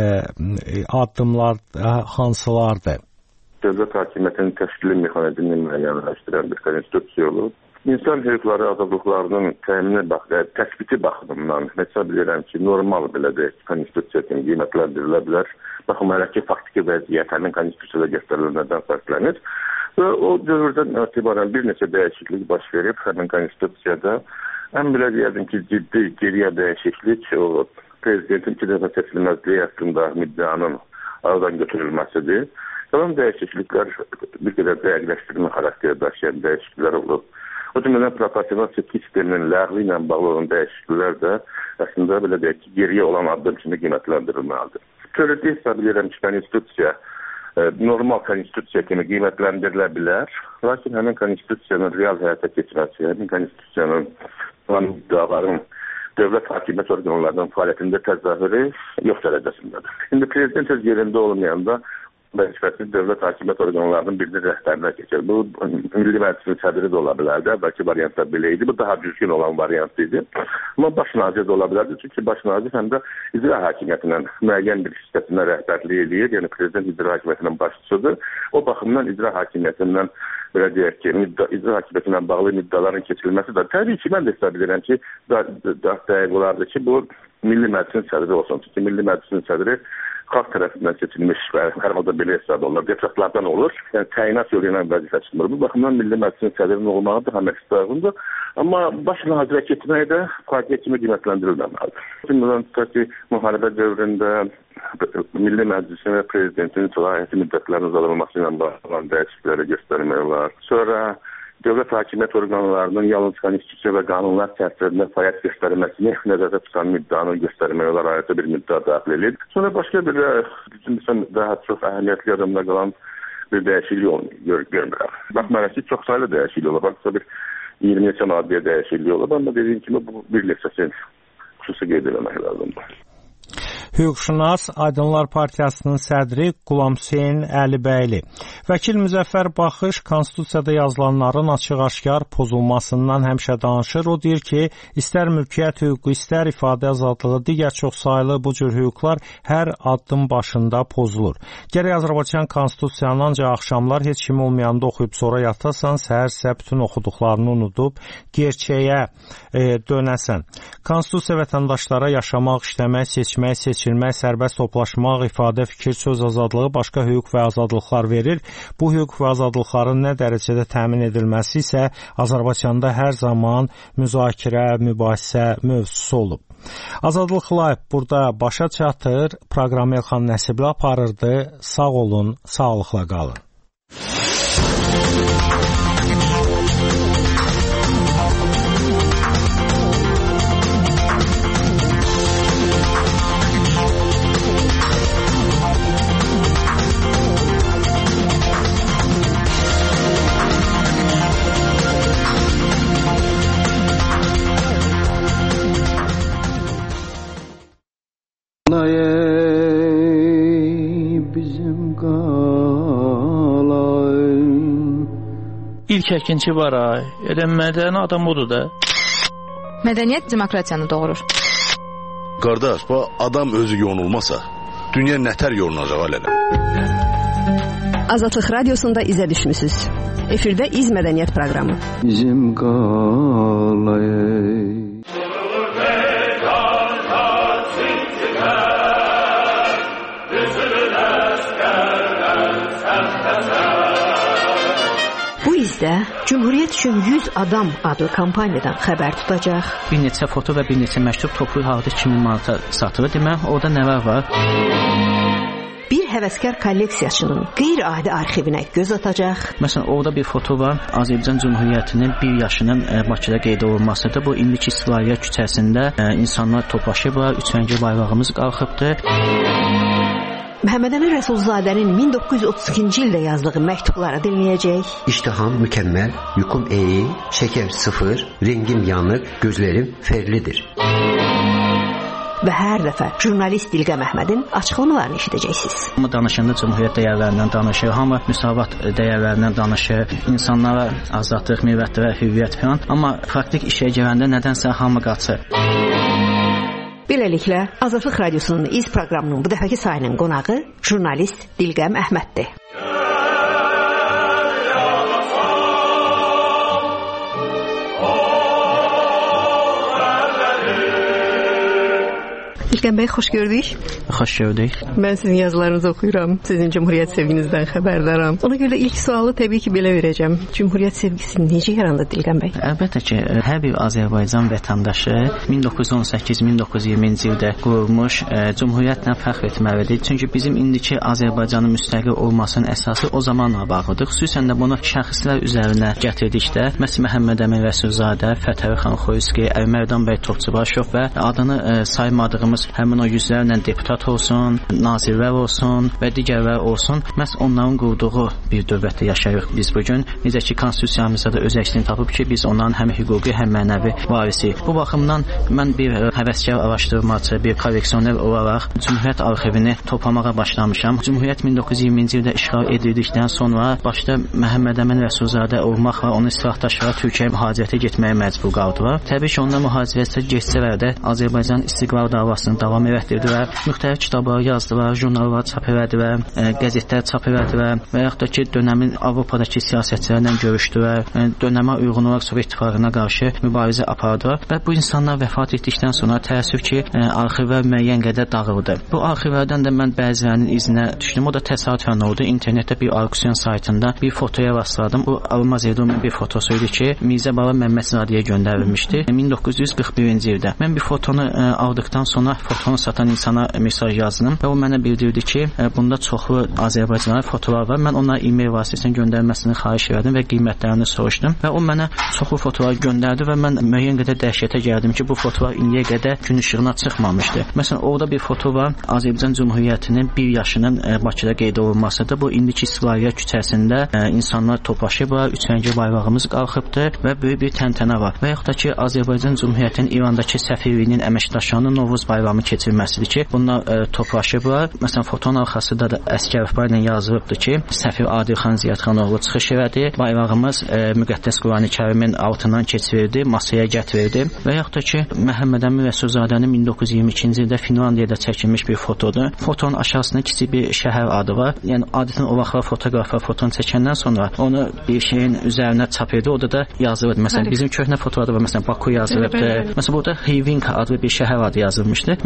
addımlar hansılardır? Dövlət hakimiyyətinin təşkili mexanizmini müəyyənləşdirən bir konstitusiya olub. İnsan hüquqları, azadlıqlarının təminə bax, təsbiti baxımından hesab edirəm ki, normal belə də konstitusiya kimi qiymətləndirilə bilər. Baxmayaraq ki, faktiki vəziyyət həmin konstitusiyada göstərilənlərdən fərqlənir. Və o dövrdən etibarən bir neçə dəyişiklik baş verib həmin konstitusiyada. Ən belə deyərdim ki, ciddi geriyə dəyişiklik o prezidentin iki dəfə seçilməzliyi haqqında müddianın aradan götürülməsidir. Qalan dəyişikliklər bir qədər dəqiqləşdirmə xarakteri daşıyan dəyişikliklər olub. O cümlədən proporsional seçki sisteminin ləğvi ilə bağlı olan dəyişikliklər də əslində belə deyək ki, geriyə olan addım kimi qiymətləndirilməlidir. Teoriyada hesab edirəm ki, konstitusiya normal konstitusiya kimi qiymətləndirilə bilər. Lakin həmin konstitusiyanın real həyata keçməsi, həmin konstitusiyanın olan iddiaların dövlət hakimiyyət orqanlarının fəaliyyətində təzahürü yox dərəcəsindədir. İndi prezident öz yerində olmayanda vəzifəsi dövlət hakimiyyət orqanlarının birinin rəhbərinə keçir. Bu, Milli Məclisin sədri də ola bilərdi. Bəlkə variantlar belə idi. Bu, daha düzgün olan variant idi. Amma baş nazir də ola bilərdi. Çünki baş nazir həm də icra hakimiyyətindən müəyyən bir hissəsinə rəhbərlik edir. Yəni, prezident icra hakimiyyətinin başçısıdır. O baxımdan icra hakimiyyətindən belə deyək ki, icra hakimiyyətinə bağlı müddaların keçirilməsi də təbii ki, mən də hesab edirəm ki, daha dəqiq olardı ki, bu Milli Məclisin sədri olsun. Çünki Milli Məclisin sədri xalq tərəfindən seçilmiş və hər halda belə hesab olunur, deputatlardan olur. Yəni, təyinat yolu ilə vəzifə çıxmır. Bu baxımdan Milli Məclisin sədrinin olmağı da həm əksizdir. Amma baş nazirə keçmək də partiya kimi qiymətləndirilməməlidir. Bundan tutaq ki, müharibə dövründə Milli Məclisin və prezidentin səlahiyyəti müddətlərinin uzadılması ilə bağlı dəyişiklikləri göstərmək olar. Sonra dövlət hakimiyyət orqanlarının yalnız konstitusiya və qanunlar çərçivəsində fəaliyyət göstərməsini nəzərdə tutan müddanı göstərmək olar, ayətə bir müdda daxil edir. Sonra başqa bir bizim daha çox əhəmiyyətli adımda qalan bir dəyişiklik görmürəm. Baxmayaraq ki, çox sayılı dəyişiklik olur. Baxsa bir iyirmi neçə maddiyə dəyişiklik olur. Amma dediyim kimi bu bir neçəsini xüsusi qeyd eləmək lazımdır. Hüquqşünas Aydınlar Partiyasının sədri Qulam Hüseyn Əlibəyli. Vəkil Müzəffər Baxış Konstitusiyada yazılanların açıq-aşkar pozulmasından həmişə danışır. O deyir ki, istər mülkiyyət hüququ, istər ifadə azadlığı, digər çoxsaylı bu cür hüquqlar hər addım başında pozulur. Gərək Azərbaycan Konstitusiyanı ancaq axşamlar heç kim olmayanda oxuyub sonra yatasan, səhər-səhər bütün oxuduqlarını unudub gerçəyə e, dönəsən. Konstitusiya vətəndaşlara yaşamaq, işləmək, seçmək, seçilmək tikilmək, sərbəst toplaşmaq, ifadə, fikir, söz azadlığı, başqa hüquq və azadlıqlar verir. Bu hüquq və azadlıqların nə dərəcədə təmin edilməsi isə Azərbaycanda hər zaman müzakirə, mübahisə mövzusu olub. Azadlıq Live burada başa çatır. Proqramı Elxan Nəsibli aparırdı. Sağ olun, sağlıqla qalın. İlk əkinçi var ay. Elə mədəni adam odur da. Mədəniyyət demokratiyanı doğurur. Qardaş, bu adam özü yonulmasa, dünya nətər yolunacaq alələ? Azadlıq Radiosunda izə düşmüsünüz. Efirdə İz Mədəniyyət proqramı. Bizim qalayı Cümhuriyyət üçün yüz adam adlı kampaniyadan xəbər tutacaq. Bir neçə foto və bir neçə məktub toplu halda iki min manata satılır. Demək, orada nələr var? Bir həvəskar kolleksiyaçının qeyri-adi arxivinə göz atacaq. Məsələn, orada bir foto var. Azərbaycan Cümhuriyyətinin bir yaşının Bakıda qeyd olunmasıdır. Bu indiki İstiqlaliyyət küçəsində insanlar toplaşıblar, üç rəngli bayrağımız qalxıbdır. Məhəmməd Əmin Rəsulzadənin min doqquz yüz otuz ikinci ildə yazdığı məktubları dinləyəcək. İştiham mükəmməl, yukum iyi, şəkər sıfır, rengim yanıq, gözlərim ferlidir. Və hər dəfə jurnalist Dilqəm Əhmədin açıqlamalarını eşidəcəksiniz. Hamı danışanda Cümhuriyyət dəyərlərindən danışır, hamı müsavat dəyərlərindən danışır, insanlara azadlıq, mürəvvət və hürriyyət falan. Amma praktik işə gələndə nədənsə hamı qaçır. Beləliklə, Azadlıq Radiosunun İz proqramının bu dəfəki sayının qonağı jurnalist Dilqəm Əhməddir. İlkən bəy, xoş gördük. Xoş gördük. Mən sizin yazılarınızı oxuyuram. Sizin Cümhuriyyət sevginizdən xəbərdaram. Ona görə də ilk sualı təbii ki, belə verəcəm. Cümhuriyyət sevgisi necə yarandı Dilqəm bəy? Əlbəttə ki, hər bir Azərbaycan vətəndaşı min doqquz yüz on səkkiz min doqquz yüz iyirminci ildə qurulmuş e, Cümhuriyyətlə fəxr etməlidir. Çünki bizim indiki Azərbaycanın müstəqil olmasının əsası o zamanla bağlıdır. Xüsusən də bunu şəxslər üzərinə gətirdikdə, Məs Məhəmməd Əmin Rəsulzadə, Fətəli xan Xoyski, Əmərdan bəy Topçubaşov və adını e, saymadığımız həmin o yüzlərlə deputat olsun, nazirlər olsun və digərlər olsun, məhz onların qurduğu bir dövlətdə yaşayırıq biz bugün. Necə ki, konstitusiyamızda da öz əksini tapıb ki, biz onların həm hüquqi, həm mənəvi varisi. Bu baxımdan mən bir həvəskar araşdırmacı, bir kolleksioner olaraq Cümhuriyyət arxivini toplamağa başlamışam. Cümhuriyyət min doqquz yüz iyirminci ildə işğal edildikdən sonra başda Məhəmməd Əmin Rəsulzadə olmaqla onun silahdaşları Türkiyəyə mühacirətə getməyə məcbur qaldılar. Təbii ki, onlar mühacirətə geçsələr də Azərbaycan istiqlal davasını davam etdirdilər. Müxtəlif kitablar yazdılar, jurnallar çap elədilər, qəzetlər çap elədilər və yaxud da ki, dönəmin Avropadakı siyasətçilərlə görüşdülər, dönəmə uyğun olaraq Sovet İttifaqına qarşı mübarizə apardılar və bu insanlar vəfat etdikdən sonra təəssüf ki, arxivlər müəyyən qədər dağıldı. Bu arxivlərdən də mən bəzilərinin izinə düşdüm. O da təsadüfən oldu. İnternetdə bir auksion saytında bir fotoya rastladım. Bu Almaz Erdoğan'ın bir fotosu idi ki, Mirzə Baba Məmmədzadəyə göndərilmişdi min doqquz yüz qırx birinci ildə. Mən bir fotonu ə, aldıqdan sonra fotonu satan insana mesaj yazdım və o mənə bildirdi ki, ə, bunda çoxlu Azərbaycanlı fotolar var. Mən ona e-mail vasitəsilə göndərməsini xahiş etdim və qiymətlərini soruşdum və o mənə çoxlu fotolar göndərdi və mən müəyyən qədər dəhşətə gəldim ki, bu fotolar indiyə qədər gün işığına çıxmamışdı. Məsələn, orada bir foto var. Azərbaycan Cümhuriyyətinin bir yaşının ə, Bakıda qeyd olunmasıdır. Bu indiki İstiqlaliyyət küçəsində ə, insanlar toplaşıblar, üç rəngli bayrağımız qalxıbdır və böyük bir təntənə var. Və yaxud da ki, Azərbaycan Cümhuriyyətinin İrandakı səfirliyinin əməkdaşlarının Novruz bayramı keçirilməsidir ki, bunlar ə, toplaşıblar. Məsələn, fotonun arxasında da Əskərov ilə yazılıbdır ki, səfir Adilxan Ziyadxanoğlu çıxış elədi. Bayrağımız ə, müqəddəs Qurani-Kərimin altından keçirildi, masaya gətirildi. Və yaxud da ki, Məhəmməd Əmin Rəsulzadənin min doqquz yüz iyirmi ikinci ildə Finlandiyada çəkilmiş bir fotodur. Fotonun aşağısında kiçik bir şəhər adı var. Yəni adətən o vaxtlar fotoqraflar fotonu çəkəndən sonra onu bir şeyin üzərinə çap edir. Orada da yazılır. Məsələn, bizim köhnə fotolarda var. Məsələn, Baku yazılıbdır. Məsələn, burada Xivinka adlı bir şəhər adı yazılmışdı.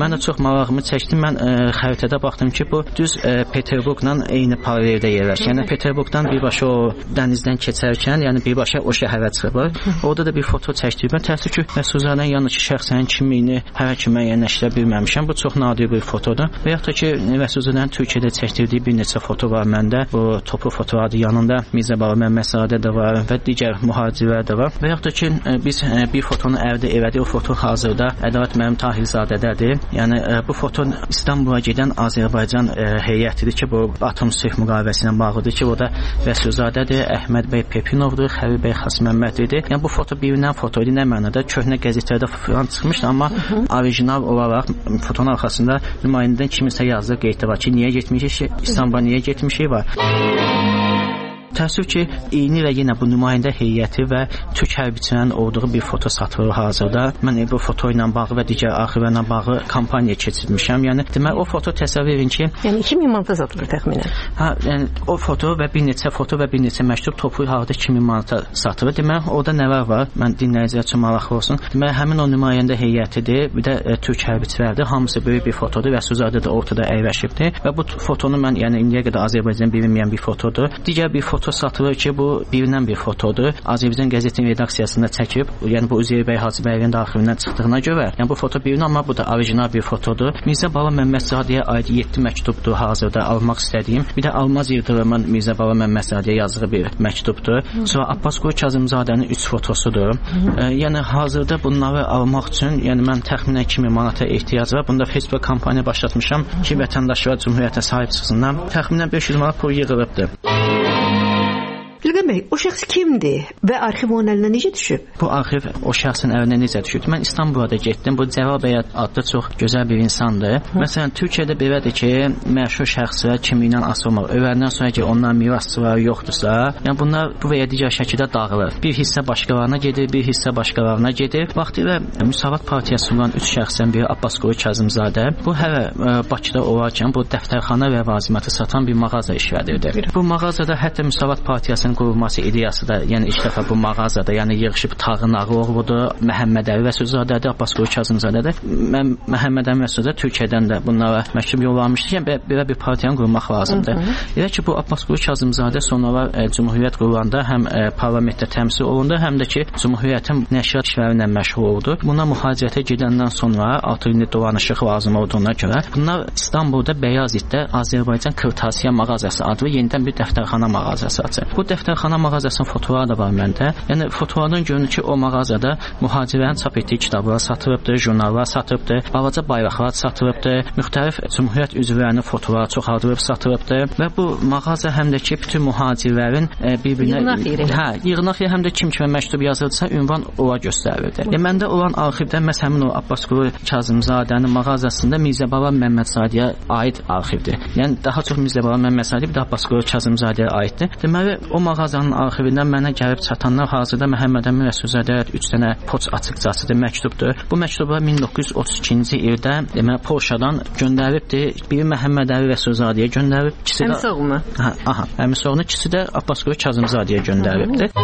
Mən də çox marağımı çəkdi. Mən ə, xəritədə baxdım ki, bu düz ə, Peterburqla eyni paraleldə yerləşir. Yəni Peterburqdan birbaşa o dənizdən keçərkən, yəni birbaşa o şəhərə çıxır. Orada da bir foto çəkdim. Mən təəssüf ki, Rəsulzadənin yanındakı şəxsin kimliyini hələ ki müəyyənləşdirə bilməmişəm. Bu çox nadir bir fotodur. Və yaxud da ki, Rəsulzadənin Türkiyədə çəkdirdiyi bir neçə foto var məndə. Bu toplu fotolardır. Yanında Mirzə Baba Məmmədzadə də var və digər mühacirlər də var. Və yaxud da ki, biz bir fotonu əldə elədik. O foto hazırda Ədalət müəllim Tahirzadədədir. Yəni bu foto İstanbula gedən Azərbaycan heyətidir ki, bu atom sülh müqaviləsi ilə bağlıdır ki, o da Rəsulzadədir, Əhməd bəy Pepinovdur, Xəlil bəy Xasməmmədlidir. Yəni bu foto birindən foto idi, nə mənada köhnə qəzetlərdə falan çıxmışdı, amma orijinal olaraq fotonun arxasında nümayəndədən kiminsə yazdığı qeyddə var ki, niyə getmişik, İstanbula niyə getmişik var. Təəssüf ki, eyni və yenə bu nümayəndə heyəti və türk hərbiçilərinin olduğu bir foto satılır hazırda. Mən bu foto ilə bağlı və digər arxivlərlə bağlı kampaniya keçirmişəm. Yəni demək o foto təsəvvür edin ki, yəni iki min manata satılır təxminən. Hə, yəni o foto və bir neçə foto və bir neçə məktub toplu halda iki min manata satılır. Demək orada nələr var? Mən dinləyicilər üçün maraqlı olsun. Demək həmin o nümayəndə heyətidir, bir də e, türk hərbiçilərdir. Hamısı böyük bir fotodur və Rəsulzadə də ortada əyləşibdir və bu fotonu mən yəni indiyə qədər Azərbaycan bilinməyən bir fotodur. Digər bir foto foto satılır ki, bu birindən bir fotodur. Azərbaycan qəzetinin redaksiyasında çəkib, yəni bu Üzeyir bəy Hacıbəyevin daxilindən çıxdığına görə, yəni bu foto birindən, amma bu da orijinal bir fotodur. Mirzə Baba Məmmədzadəyə aid yeddi məktubdur hazırda almaq istədiyim. Bir də Almaz Yıldırımın Mirzə Baba Məmmədzadəyə yazdığı bir məktubdur. Sonra Abbas Qoy Kazımzadənin üç fotosudur. E, yəni hazırda bunları almaq üçün, yəni mən təxminən iki min manata ehtiyac var. Bunda Facebook kampaniya başlatmışam ki, vətəndaşlar Cümhuriyyətə sahib çıxsınlar. Təxminən beş yüz manat pul yığılıbdır. Bilgən bəy, o şəxs kimdir və arxiv onun əlinə necə düşüb? Bu arxiv o şəxsin əlinə necə düşüb? Mən İstanbula da getdim. Bu Cəval bəy adlı çox gözəl bir insandır. Hı. Məsələn, Türkiyədə belədir ki, məşhur şəxslər kimliklə asılmır. Öləndən sonra ki, onların mirasçıları yoxdursa, yəni bunlar bu və ya digər şəkildə dağılır. Bir hissə başqalarına gedir, bir hissə başqalarına gedir. Vaxtilə Müsavat Partiyası olan üç şəxsdən biri Abbas Qoy Kazımzadə. Bu hələ ə, Bakıda olarkən bu dəftərxana və vazimatı satan bir mağaza işlədirdi. Bu mağazada hətta Müsavat Partiyasının qurulması ideyası da, yəni ilk dəfə bu mağazada, yəni yığışıb Tağın Ağıoğludur, Məhəmmədəli Rəsulzadədir, Abbas Qoy Kazımzadədir. Mən Məhəmmədəli Rəsulzadə Türkiyədən də bunlara məktub yollamışdı. Yəni belə bir partiyanı qurmaq lazımdır. Elə ki bu Abbas Qoy Kazımzadə sonralar e, Cümhuriyyət qurulanda həm e, parlamentdə təmsil olundu, həm də ki Cümhuriyyətin nəşriyyat işləri ilə məşğul oldu. Buna mühacirətə gedəndən sonra artıq indi dolanışıq lazım olduğuna görə bunlar İstanbulda Bəyazitdə Azərbaycan Kırtasiya mağazası adlı yenidən bir dəftərxana mağazası açır. Bu dəftərxana mağazasının fotoları da var məndə. Yəni fotolardan görünür ki, o mağazada mühacirlərin çap etdiyi kitablar satılıbdır, jurnallar satılıbdır, balaca bayraqlar satılıbdır, müxtəlif Cümhuriyyət üzvlərinin fotoları çoxaldılıb satılıbdır və bu mağaza həm də ki, bütün mühacirlərin e, bir-birinə yığınaq yeri. Hə, yığınaq yeri həm də kim kimə məktub yazılırsa, ünvan ora göstərilirdi. Yəni məndə olan arxivdə məhz həmin o Abbas Qoy Kazımzadənin mağazasında Mirzə Baba Məmmədzadəyə aid arxivdir. Yəni daha çox Mirzə Baba Məmmədzadə bir də Abbas Qoy Kazımzadəyə aiddir. Deməli, o mağazanın arxivindən mənə gəlib çatanlar hazırda Məhəmməd Əmin Rəsulzadəyə üç dənə poçt açıqcasıdır, məktubdur. Bu məktublar min doqquz yüz otuz ikinci ildə deməli Polşadan göndəribdir. Biri Məhəmməd Əmin Rəsulzadəyə göndərib, ikisi də Əmisoğluna. Hə, aha, Əmisoğluna, ikisi də Abbas Qoy Kazımzadəyə göndəribdir.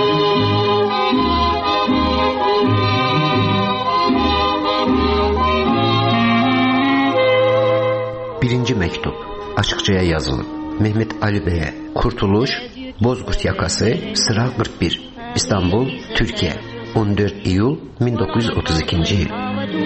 Birinci məktub açıqcaya yazılıb. Mehmet Ali bəyə, Kurtuluş, Bozkurt yakası, sıra qırx bir, İstanbul, Türkiye, on dörd iyul min doqquz yüz otuz ikinci il.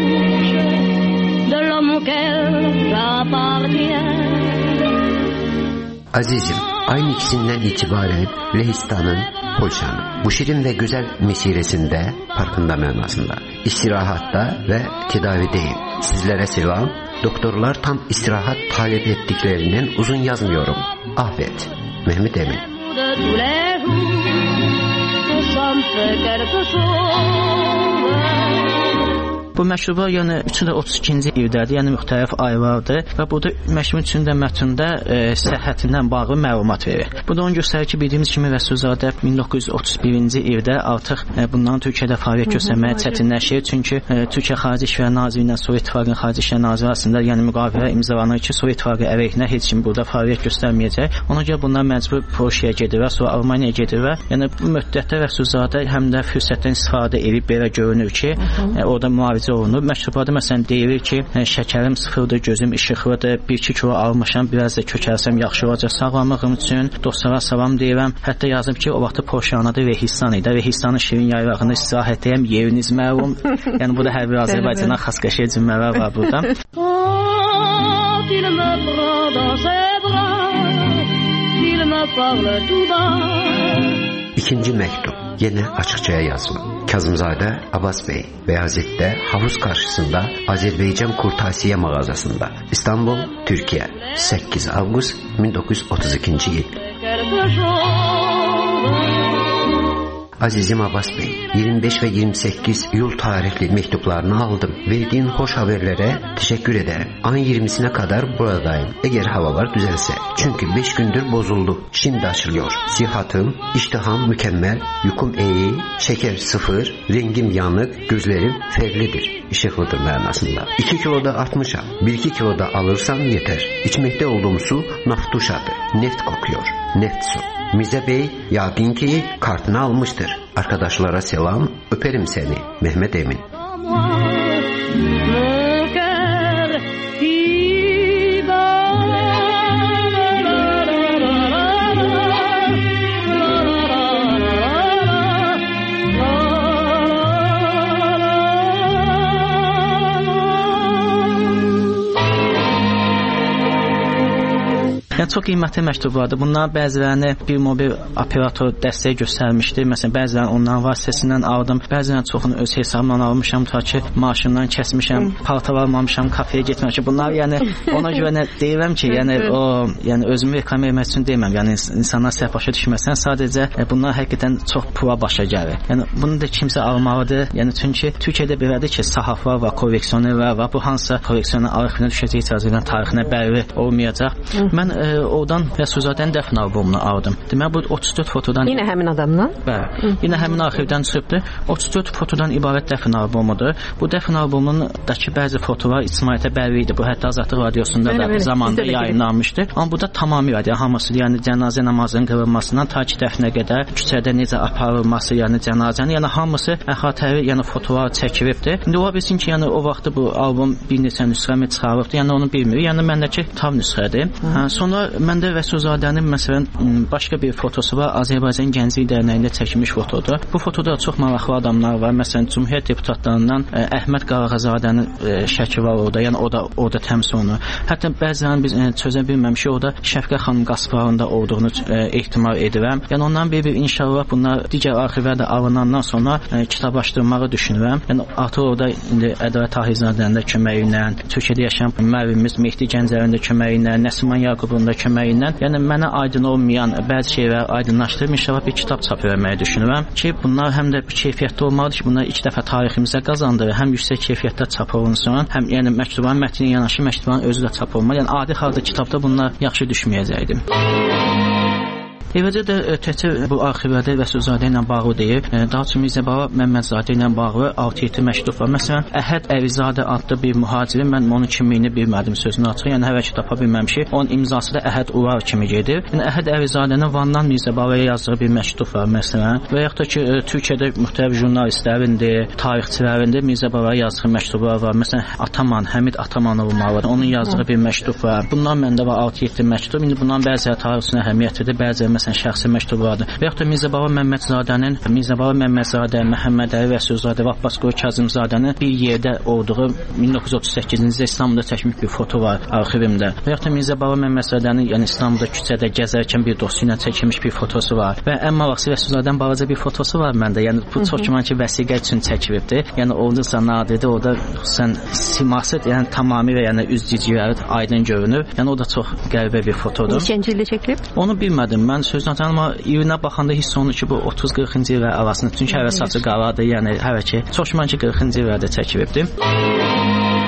Azizim, aynı ikisinden itibaren Lehistan'ın, Polşa'nın bu şirin ve güzel mesiresinde, farkında manasında, istirahatta ve tedavideyim. Sizlere selam. Doktorlar tam istirahat talep ettiklerinden uzun yazmıyorum. Afet. Mehmet Emin. Bu məktublar yəni üçü də otuz ikinci ildədir, yəni müxtəlif aylardır və burada məktubun içində mətndə e, səhhətindən bağlı məlumat verir. Bu da onu göstərir ki, bildiyimiz kimi Rəsulzadə min doqquz yüz otuz birinci ildə artıq e, bundan Türkiyədə fəaliyyət göstərməyə çətinləşir. Çünki e, Türkiyə Xarici İşlər Naziri ilə Sovet İttifaqının Xarici İşlər Naziri arasında yəni müqavilə imzalanır ki, Sovet İttifaqı əleyhinə heç kim burada fəaliyyət göstərməyəcək. Ona görə bunlar məcbur Polşaya gedir və sonra Almaniyaya gedir və yəni bu müddətdə Rəsulzadə həm də fürsətdən istifadə edib belə görünür ki, e, orada müalicə müalicə olunub. Məktublarda məsələn deyilir ki, şəkərim sıfırdır, gözüm işıqlıdır, bir iki kilo almışam, biraz da kökəlsəm yaxşı olacaq sağlamlığım üçün. Dostlara salam deyirəm. Hətta yazıb ki, o vaxt Polşanada Rehistan idi. Rehistanın şirin yaylağında istirahətdəyəm, yeriniz məlum. Yəni bu da hər bir Azərbaycana xas qəşəng cümlələr var burada. İkinci məktub yenə açıqcaya yazılıb. Kazımzadə Abbas bəy Bəyazitdə havuz qarşısında Azərbaycan Kurtasiyə mağazasında İstanbul, Türkiyə səkkiz avqust min doqquz yüz otuz ikinci il. Azizim Abbas bəy, iyirmi beş və iyirmi səkkiz iyul tarixli məktublarını aldım. Verdiyin xoş haberlərə təşəkkür edərəm. Ayın iyirmisinə kadar buradayım. Əgər havalar düzəlsə. Çünki beş gündür bozuldu. Şimdi açılıyor. Sihatım, iştiham mükemmel, yukum iyi, şeker sıfır, rengim yanık, gözlerim ferlidir. İşıqlıdır mənasında. iki kiloda artmışam. bir iki kiloda alırsam yeter. İçməkdə olduğum su naftuşadır. Neft kokuyor. Neft su. Mirzə bəy yaqin ki kartını almıştır. Arkadaşlara selam, öperim seni. Mehmet Emin. Yəni çox qiymətli məktublardır. Bunlar bəzilərini bir mobil operator dəstək göstərmişdi. Məsələn, bəzilərini onların vasitəsindən aldım. Bəzilərini çoxunu öz hesabımdan almışam, ta ki maaşımdan kəsmişəm, paltar almamışam, kafeyə getməmişəm. Bunlar yəni ona görə nə deyirəm ki, yəni o, yəni özümü reklam etmək üçün deməm. Yəni insanlar səhv başa düşməsən, sadəcə bunlar həqiqətən çox pula başa gəlir. Yəni bunu da kimsə almalıdır. Yəni çünki Türkiyədə belədir ki, sahaflar var, kolleksionerlər var. Bu hansısa kolleksioner arxivinə düşəcək icazə tarixinə bəlli olmayacaq. Mən e, oradan Rəsulzadənin dəfn albomunu aldım. Deməli bu otuz dörd fotodan. Yenə həmin adamdan? Bəli. Yenə həmin arxivdən çıxıbdı. otuz dörd fotodan ibarət dəfn albomudur. Bu dəfn albomundakı bəzi fotolar ictimaiyyətə bəlli idi. Bu hətta Azadlıq Radiosunda da bəli, zamanında yayınlanmışdı. Amma bu da tamamilə yəni hamısı, yəni cənazə namazının qılınmasından ta ki dəfnə qədər küçədə necə aparılması, yəni cənazənin, yəni hamısı əhatəli, yəni fotolar çəkilibdi. İndi ola bilsin ki, yəni o vaxt bu albom bir neçə nüsxəmi çıxarıbdı. Yəni onu bilmirik. Yəni məndəki tam nüsxədir. Hə, sonra məndə Rəsulzadənin məsələn başqa bir fotosu var. Azərbaycan Gənclik Dərnəyində çəkilmiş fotodur. Bu fotoda çox maraqlı adamlar var. Məsələn, Cümhuriyyət deputatlarından ə, Əhməd Qarağazadənin ə, şəkli var orada. Yəni o da orada təmsil olunur. Hətta bəzən biz ə, çözə bilməmişik. Orada Şəfqət xanım Qasparında olduğunu ə, ehtimal edirəm. Yəni ondan bir-bir inşallah bunlar digər arxivə də alınandan sonra ə, kitablaşdırmağı düşünürəm. Yəni artıq orada indi Ədalət Tahizadənin də köməyi ilə, Türkiyədə yaşayan müəllimimiz Mehdi Gəncəvin də köməyi ilə, Nəsiman Yaqubun da köməyi ilə, yəni mənə aydın olmayan bəzi şeyləri aydınlaşdırıb inşallah bir kitab çap etməyi düşünürəm ki, bunlar həm də bir keyfiyyətli olmalıdır ki, bunlar ilk dəfə tariximizə qazandırır, həm yüksək keyfiyyətdə çap olunsun, həm yəni məktubların mətni yanaşı məktubların özü də çap olmalı. Yəni adi halda kitabda bunlar yaxşı düşməyəcəkdi. Evəcə də təkcə bu arxivlərdə Rəsulzadə ilə bağlı deyil, daha çox Mirzəbaba Məmmədzadə ilə bağlı altı yeddi məktub var. Məsələn, Əhəd Əvizadə adlı bir mühaciri, mən onun kimliyini bilmədim sözünü açıq, yəni hələ ki tapa bilməmişik. Onun imzası da Əhəd Urar kimi gedir. Yəni Əhəd Əvizadənin Vandan Mirzəbabaya yazdığı bir məktub var məsələn. Və yaxud da ki, Türkiyədə müxtəlif jurnalistlərindir, tarixçilərindir Mirzəbabaya yazdığı məktublar var. Məsələn, Ataman, Həmid Atamanov var. Onun yazdığı bir məktub var. Bundan məndə var altı yeddi məktub. İndi bundan bəziləri tarix üçün əhəmiyyətlidir, bəziləri məsələn şəxsi məktublardır. Və yaxud da Mirzəbaba Məmmədzadənin, Mirzəbaba Məmmədzadə, Məhəmməd Əli Rəsulzadə və Abbas Qoy Kazımzadənin bir yerdə olduğu min doqquz yüz otuz səkkizinci ildə İstanbulda çəkilmiş bir foto var arxivimdə. Və yaxud da Mirzəbaba Məmmədzadənin, yəni İstanbulda küçədə gəzərkən bir dostu ilə çəkilmiş bir fotosu var. Və ən maraqlısı Rəsulzadənin balaca bir fotosu var məndə. Yəni bu çox güman ki, vəsiqə üçün çəkilibdir. Yəni olduqca nadirdir. Orada xüsusən siması, yəni tamamilə yəni üz cicikləri aydın görünür. Yəni o da çox qəribə bir fotodur. Neçənci ildə çəkilib? Onu bilmədim. Mən sözünə amma ilinə baxanda hiss olunur ki, bu otuz qırxıncı illər arasında. Çünki hələ saçı qaradır, yəni hələ ki, çox güman ki, qırxıncı illərdə çəkilibdir.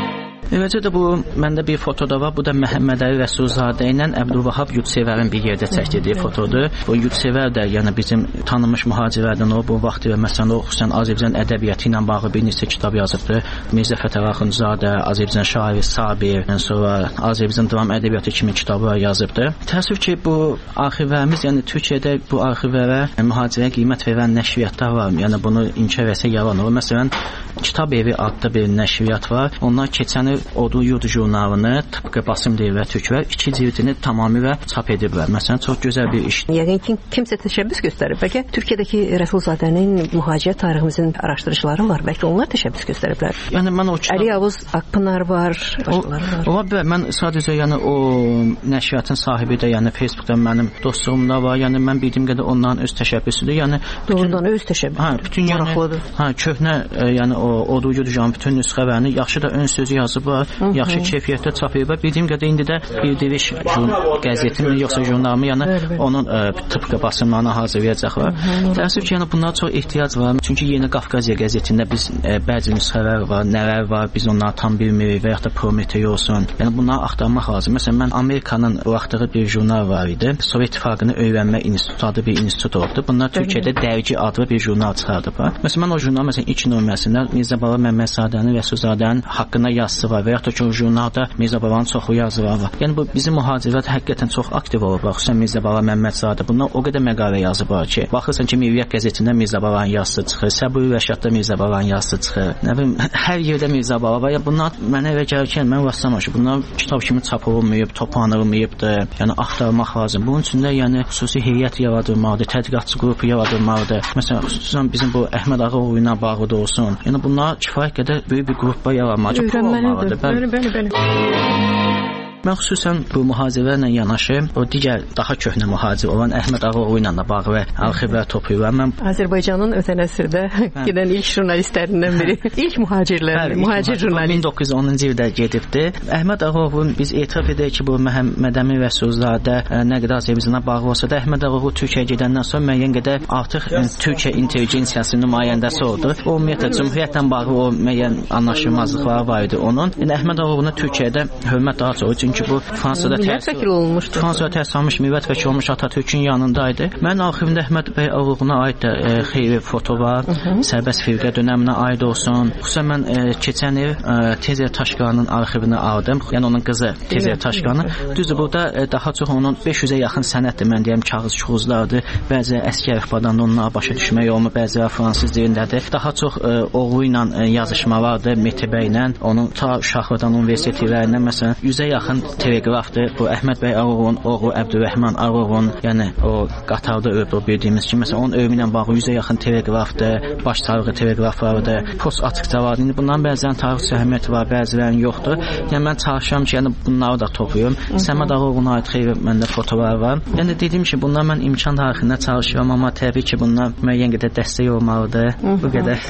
Eləcə də bu məndə bir fotoda var. Bu da Məhəmməd Əli Rəsulzadə ilə Əbdülvahab Yurdsevərin bir yerdə çəkdirdiyi fotodur. Bu Yurdsevər də yəni bizim tanınmış mühacirlərdən o bu vaxtı və məsələn o xüsusən Azərbaycan ədəbiyyatı ilə bağlı bir neçə kitab yazıbdı. Mirzə Fətəli Axundzadə, Azərbaycan şairi Sabir, sonra Azərbaycan dram ədəbiyyatı kimi kitablar yazıbdı. Təəssüf ki, bu arxivlərimiz, yəni Türkiyədə bu arxivlərə mühacirəyə qiymət verən nəşriyyatlar var. Yəni bunu inkar etsə yalan olur. Məsələn, Kitab Evi adlı bir nəşriyyat var. Onlar keçən il Odu Yurd jurnalını tıpqı basım deyirlər türklər iki cildini tamamilə çap ediblər. Məsələn, çox gözəl bir işdir. Yəqin ki, kimsə təşəbbüs göstərib. Bəlkə Türkiyədəki Rəsulzadənin mühacirət tariximizin araşdırıcıları var. Bəlkə onlar təşəbbüs göstəriblər. Yəni mən o kitab... Əli Yavuz Akpınar var, başqaları var. Ola bilər. Mən sadəcə yəni o nəşriyyatın sahibi də, yəni Facebookda mənim dostluğum da var. Yəni mən bildiyim qədər onların öz təşəbbüsüdür. Yəni doğrudan öz təşəbbüsü. Hə, bütün yəni hə, köhnə yəni o Odu Yurd jurnalının bütün nüsxələrini yaxşı da ön sözü yazıblar, yaxşı keyfiyyətdə çap ediblər. Bildiyim qədər indi də Bildiriş qəzetimi yoxsa jurnalımı, yəni onun ə, tıpqı basımlarını hazırlayacaqlar. Təəssüf ki, yəni bunlara çox ehtiyac var. Çünki Yeni Qafqaziya qəzetində biz ə, bəzi nüsxələr var, nələr var, biz onları tam bilmirik və ya da Prometey olsun. Yəni bunları axtarmaq lazım. Məsələn, mən Amerikanın buraxdığı bir jurnal var idi. Sovet İttifaqını öyrənmə institutu adlı bir institut oldu. Bunlar Türkiyədə Dərgi adlı bir jurnal çıxardıblar. Məsələn, mən o jurnal məsələn ilk nömrəsində Mirzə Baba Məmmədzadənin və Rəsulzadənin haqqında yazısı var və ya da ki, o jurnalda Mirzə Babanın çoxlu yazıları var. Yəni bu bizim mühacirət həqiqətən çox aktiv olub. Xüsusən Mirzə Baba Məmmədzadə bunlar o qədər məqalə yazıblar ki, baxırsan ki, Mürriyyət qəzetində Mirzə Babanın yazısı çıxır, Səburi Rəşadda Mirzə Babanın yazısı çıxır. Nə bilim, hər yerdə Mirzə Baba var. Ya bunlar mənə elə gəlir ki, mən rastlamışam. Bunlar kitab kimi çap olunmayıb, toparlanmayıbdır. Yəni axtarmaq lazım. Bunun üçün də yəni xüsusi heyət yaradılmalıdır, tədqiqatçı qrupu yaradılmalıdır. Məsələn, xüsusən bizim bu Əhməd Ağaoğlu ilə bağlı da olsun. Yəni bunlar kifayət qədər böyük bir qrupla yaranmalıdır. Öyrənməlidir. Bəli, bəli, bəli. Mən xüsusən bu mühacirlərlə yanaşı, o digər daha köhnə mühacir olan Əhməd Ağaoğlu ilə də bağlı arxivlər toplayıram. Mən Azərbaycanın ötən əsrdə gedən ilk jurnalistlərindən biri, ilk mühacirlər, mühacir jurnalist. min doqquz yüz onuncu ildə gedibdi. Əhməd Ağaoğlu biz etiraf edək ki, bu Məhəmməd Əmin Rəsulzadə nə qədər Azərbaycana bağlı olsa da, Əhməd Ağaoğlu Türkiyəyə gedəndən sonra müəyyən qədər artıq Türkiyə intelligensiyasının nümayəndəsi oldu. O ümumiyyətlə Cümhuriyyətlə bağlı o müəyyən anlaşılmazlıqlar var idi onun. Yəni Əhməd Ağaoğlu'na Türkiyədə hörmət daha çox, çünki bu Fransada təhsil olunmuşdu. Fransada təhsil almış, millət vəkili olmuş Atatürk'ün yanındaydı. Mənim arxivimdə Əhməd bəy Ağaoğlu'na aid də e, xeyli foto var. Sərbəst firqə dönəminə aid olsun. Xüsusən mən e, keçən il e, Tezer Taşqanın arxivini aldım. Yəni onun qızı Tezer Taşqanı. Düzdür, burada e, daha çox onun beş yüzə yaxın sənəddir. Mən deyəm kağız çuxuzlardır. Bəzi əski əlifbadan onlara başa düşmək olmur. Bəziləri fransız dilindədir. Daha çox e, oğlu ilə e, yazışmalardır. Mehdi bəylə. Onun ta uşaqlıqdan universitet illərindən məsələn yüzə yaxın teleqrafdır. Bu Əhməd bəy Ağaoğlu'nun oğlu Əbdürrəhman Ağaoğlu'nun, yəni o Qatarda ölüb, o bildiyimiz kimi. Məsələn, onun ölümü ilə bağlı yüzə yaxın teleqrafdır, baş sarığı teleqraflardır, post açıqca var. İndi bunların bəzən tarixçi əhəmiyyəti var, bəzilərinin yoxdur. Yəni mən çalışıram ki, yəni bunları da toplayım. Səməd Ağaoğlu'na aid xeyli məndə fotolar var. Yəni dediyim ki, bunlar mən imkan tarixində çalışıram, amma təbii ki, bunlar müəyyən qədər dəstək olmalıdır. Bu qədər.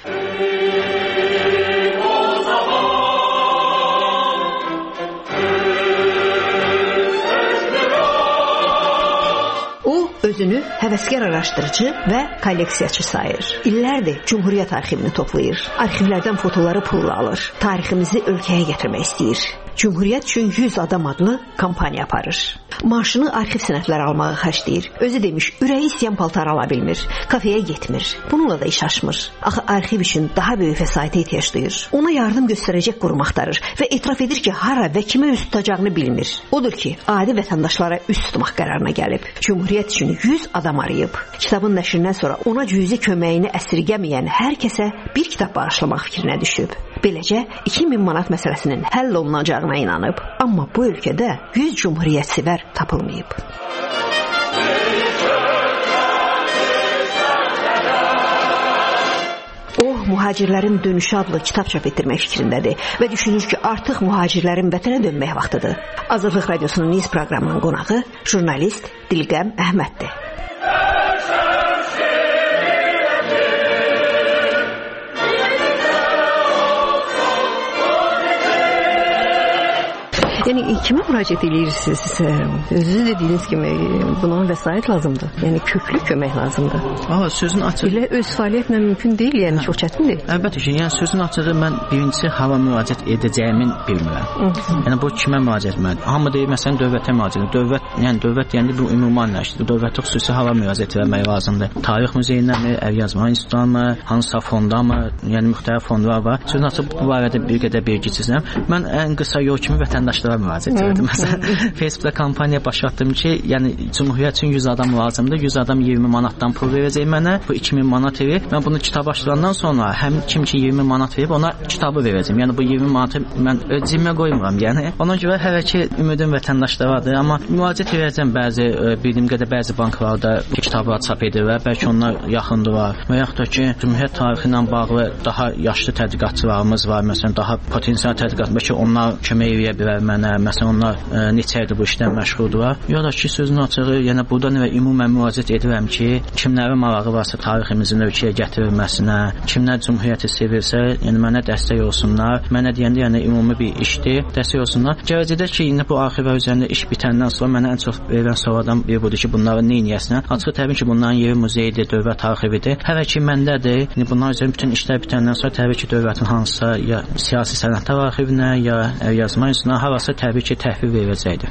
Özünü həvəskar araşdırıcı və kolleksiyaçı sayır. İllərdir Cümhuriyyət arxivini toplayır. Arxivlərdən fotoları pulla alır. Tariximizi ölkəyə gətirmək istəyir. Cümhuriyyət üçün yüz adam adlı kampaniya aparır. Maaşını arxiv sənədləri almağa xərcləyir. Özü demiş, ürəyi istəyən paltar ala bilmir. Kafeyə getmir. Bununla da iş açmır. Axı arxiv üçün daha böyük vəsaitə ehtiyac duyur. Ona yardım göstərəcək qurum axtarır və etiraf edir ki, hara və kimə üst tutacağını bilmir. Odur ki, adi vətəndaşlara üst tutmaq qərarına gəlib. Cümhuriyyət üçün yüz adam arayıb. Kitabın nəşrindən sonra ona cüzi köməyini əsirgəməyən hər kəsə bir kitab bağışlamaq fikrinə düşüb. Beləcə iki min manat məsələsinin həll olunacağına inanıb. Amma bu ölkədə yüz cümhuriyyətsevər tapılmayıb. O, mühacirlərin dönüşü adlı kitab çap etdirmək fikrindədir və düşünür ki, artıq mühacirlərin vətənə dönmək vaxtıdır. Azadlıq Radiosunun Niz proqramının qonağı jurnalist Dilqəm Əhməddir. Yəni kimə müraciət edirsiniz? Özünüz dediyiniz kimi buna vəsait lazımdır. Yəni köklü kömək lazımdır. Aha, sözün açığı. Elə öz fəaliyyətlə mümkün deyil, yəni hə. Çox çətindir. Əlbəttə ki, yəni sözün açığı mən birincisi hava müraciət edəcəyimin bilmirəm. Yəni bu kimə müraciət etməlidir? Hamı deyir məsələn dövlətə müraciət. Dövlət, yəni dövlət deyəndə bu ümumləşdir. Dövlətə xüsusi hava müraciət etmək lazımdır. Tarix muzeyindəmi, Əlyazma institutundanmı, hansısa fondamı, yəni müxtəlif fondlar var. Sözün açığı bu barədə bir qədər bilgisizəm. Mən ən qısa yol kimi vətəndaşlara müraciət edirdim. Məsələn, Facebookda kampaniya başlatdım ki, yəni Cümhuriyyət üçün yüz adam lazımdır. yüz adam iyirmi manatdan pul verəcək mənə. Bu iki min manat verir. Mən bunu kitablaşdırandan sonra həm kim ki iyirmi manat verib ona kitabı verəcəm. Yəni bu iyirmi manatı mən öz cibimə qoymuram. Yəni ona görə hələ ki ümidim vətəndaşlardadır, amma müraciət edəcəm bəzi bildiyim qədər bəzi banklarda kitablar çap edirlər. Bəlkə onlar yaxındırlar. Və yaxud da ki Cümhuriyyət tarixi ilə bağlı daha yaşlı tədqiqatçılarımız var. Məsələn, daha potensial tədqiqat, bəlkə onlar kömək edə bilər mənə. Məsələn, onlar e, neçə ildir bu işlə məşğuldurlar. Ya da ki sözün açığı, yəni burada nə ümumən müraciət edirəm ki, kimlərin marağı varsa tariximizin ölkəyə gətirilməsinə, kimlər Cümhuriyyəti sevirsə, yəni mənə dəstək olsunlar. Mənə deyəndə yəni ümumi bir işdir, dəstək olsunlar. Gələcəkdə ki, indi bu arxivlər üzərində iş bitəndən sonra mənə ən çox verilən suallardan biri budur ki, bunları nə edəsən? Açıq təbii ki, bunların yeri muzeydir, dövlət arxividir. Hələ ki məndədir. Yəni bunlar üzərində bütün işlər bitəndən sonra təbii ki, dövlətin hansısa ya siyasi sənədlər arxivinə, ya Əlyazma institutuna havası təbii ki, təhvil veriləcəkdir.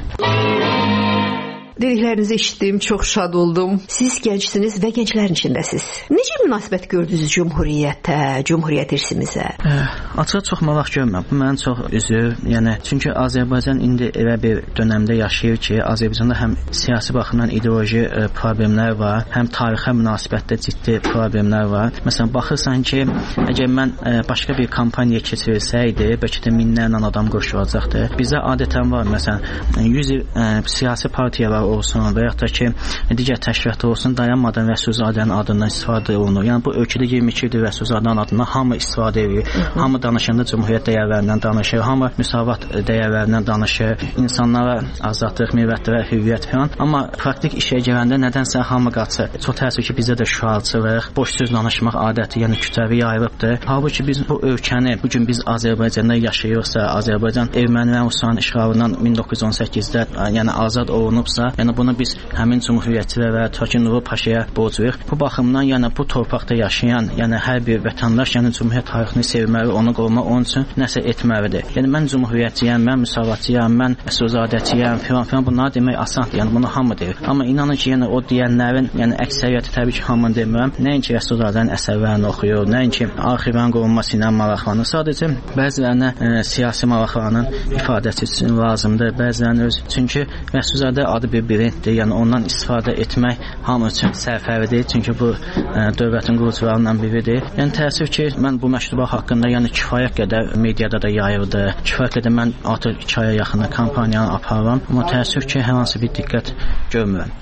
Dediklərinizi eşitdim, çox şad oldum. Siz gəncsiniz və gənclərin içindəsiz. Necə münasibət gördünüz Cümhuriyyətə, Cümhuriyyət irsimizə? Açıq çox maraq görmürəm. Bu mənim çox üzür. Yəni çünki Azərbaycan indi elə bir dövrdə yaşayır ki, Azərbaycanda həm siyasi baxımdan ideoloji e, problemlər var, həm tarixə münasibətdə ciddi problemlər var. Məsələn, baxırsan ki, əgər mən e, başqa bir kampaniya keçirsəydi, bəlkə də minlərlə adam qoşulacaqdı. Bizdə adətən var, məsələn, yüz il e, siyasi partiyalar olsun və yaxud da ki, digər təşkilatlar olsun, dayanmadan Rəsulzadənin adından istifadə olunur. Yəni bu ölkədə iyirmi iki ildir Rəsulzadənin adından hamı istifadə edir. Hamı danışanda Cümhuriyyət dəyərlərindən danışır, hamı müsavat dəyərlərindən danışır, insanlara azadlıq, millətlərə hürriyyət falan. Amma praktik işə gələndə nədənsə hamı qaçır. Çox təəssüf ki, bizdə də şüarçılıq, boş söz danışmaq adəti, yəni kütləvi yayılıbdır. Halbuki biz bu ölkəni bu gün biz Azərbaycanda yaşayırıqsa, Azərbaycan erməni və Rusiyanın işğalından min doqquz yüz on səkkizdə yəni azad olunubsa, yəni bunu biz həmin cümhuriyyətçilərə, Tokin Nuru Paşaya borcluyuq. Bu baxımdan yəni bu torpaqda yaşayan, yəni hər bir vətəndaş yəni cümhuriyyət tarixini sevməli, onu qorumaq onun üçün nəsə etməlidir. Yəni mən cümhuriyyətçiyəm, mən müsavatçıyam, mən Rəsulzadəçiyəm, filan filan bunları demək asandır. Yəni bunu hamı deyir. Amma inanın ki, yəni o deyənlərin, yəni əksəriyyəti təbii ki, hamını demirəm. Nəinki Rəsulzadənin əsərlərini oxuyur, nəinki arxivlərin qorunması ilə maraqlanır. Sadəcə bəzilərinə e, siyasi maraqlarının ifadəsi üçün lazımdır, bəzilərinin öz. Çünki Rəsulzadə adı bir brenddir, yəni ondan istifadə etmək hamı üçün sərfəlidir, çünki bu ə, dövlətin qurucularından biridir. Yəni təəssüf ki, mən bu məktuba haqqında yəni kifayət qədər mediada da yayıldı, kifayət qədər mən artıq iki aya yaxında kampaniyanı aparıram, amma təəssüf ki, hər hansı bir diqqət görmürəm.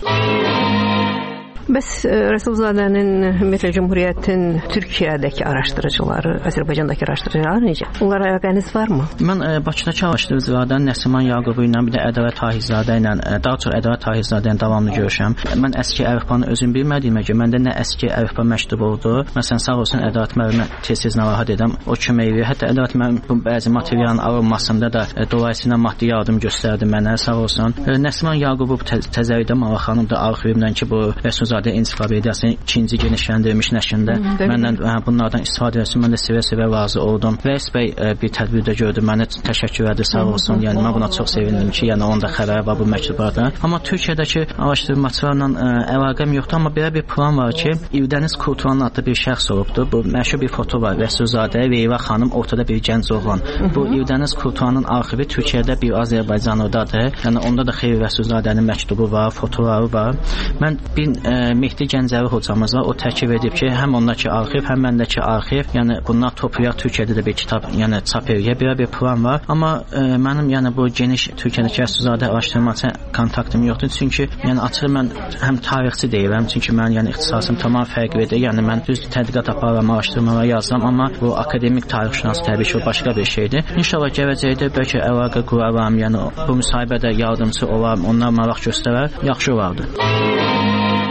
Bəs Rəsulzadənin ümumiyyətlə Cümhuriyyətin Türkiyədəki araşdırıcıları, Azərbaycandakı araşdırıcılar necə? Onlara əlaqəniz varmı? Mən e, Bakıdakı araşdırıcılardan Nəsiman Yaqubu ilə, bir də Ədəvət Tahirzadə ilə, e, daha çox Ədəvət Tahirzadə ilə davamlı görüşəm. Mən əski əlifbanı özüm bilmədiyimə görə məndə nə əski əlifba məktubu oldu. Məsələn, sağ olsun Ədəvət müəllimə tez-tez narahat edəm, o kömək edir. Hətta Ədəvət müəllim bu bəzi materialın alınmasında da e, dolayısıyla maddi yardım göstərdi mənə, sağ olsun. E, Nəsiman Yaqubu təzəridə maraqlanıb da arxivimdən ki, bu Rəsulzadə ensiklopediyasının ikinci genişləndirilmiş nəşrində məndən hə, bunlardan istifadə etsin, mən də sevə-sevə razı oldum. Rəis bəy ə, bir tədbirdə gördü, mənə təşəkkür edir, sağ olsun. Yəni mən buna çox sevindim ki, yəni onun da xəbəri var bu məktublarda. Amma Türkiyədəki araşdırmaçılarla ə, əlaqəm yoxdur, amma belə bir plan var ki, İldəniz Kurtulan adlı bir şəxs olubdu. Bu məşhur bir foto var, Rəsulzadə, Veyva xanım, ortada bir gənc oğlan. Bu İldəniz Kurtulanın arxivi Türkiyədə bir Azərbaycanlıdadır. Yəni onda da xeyli Rəsulzadənin məktubu var, fotoları var. Mən bir ə, Mehdi Gəncəvi hocamız var, o təklif edib ki, həm ondakı arxiv, həm məndəki arxiv, yəni bunlar toplayaq, Türkiyədə də bir kitab, yəni çap edir. Belə bir plan var. Amma e, mənim yəni bu geniş Türkiyədəki Rəsulzadə araşdırmaçı kontaktım yoxdur. Çünki yəni açıq mən həm tarixçi deyirəm, çünki mən yəni ixtisasım tamam fərqlidir. Yəni mən düz tədqiqat aparıram, araşdırmalar yazıram, amma bu akademik tarixşünas təbii ki, o başqa bir şeydir. İnşallah gələcəkdə bəlkə əlaqə quraram, yəni bu müsahibədə yardımçı olaram, onlar maraq göstərər, yaxşı olardı.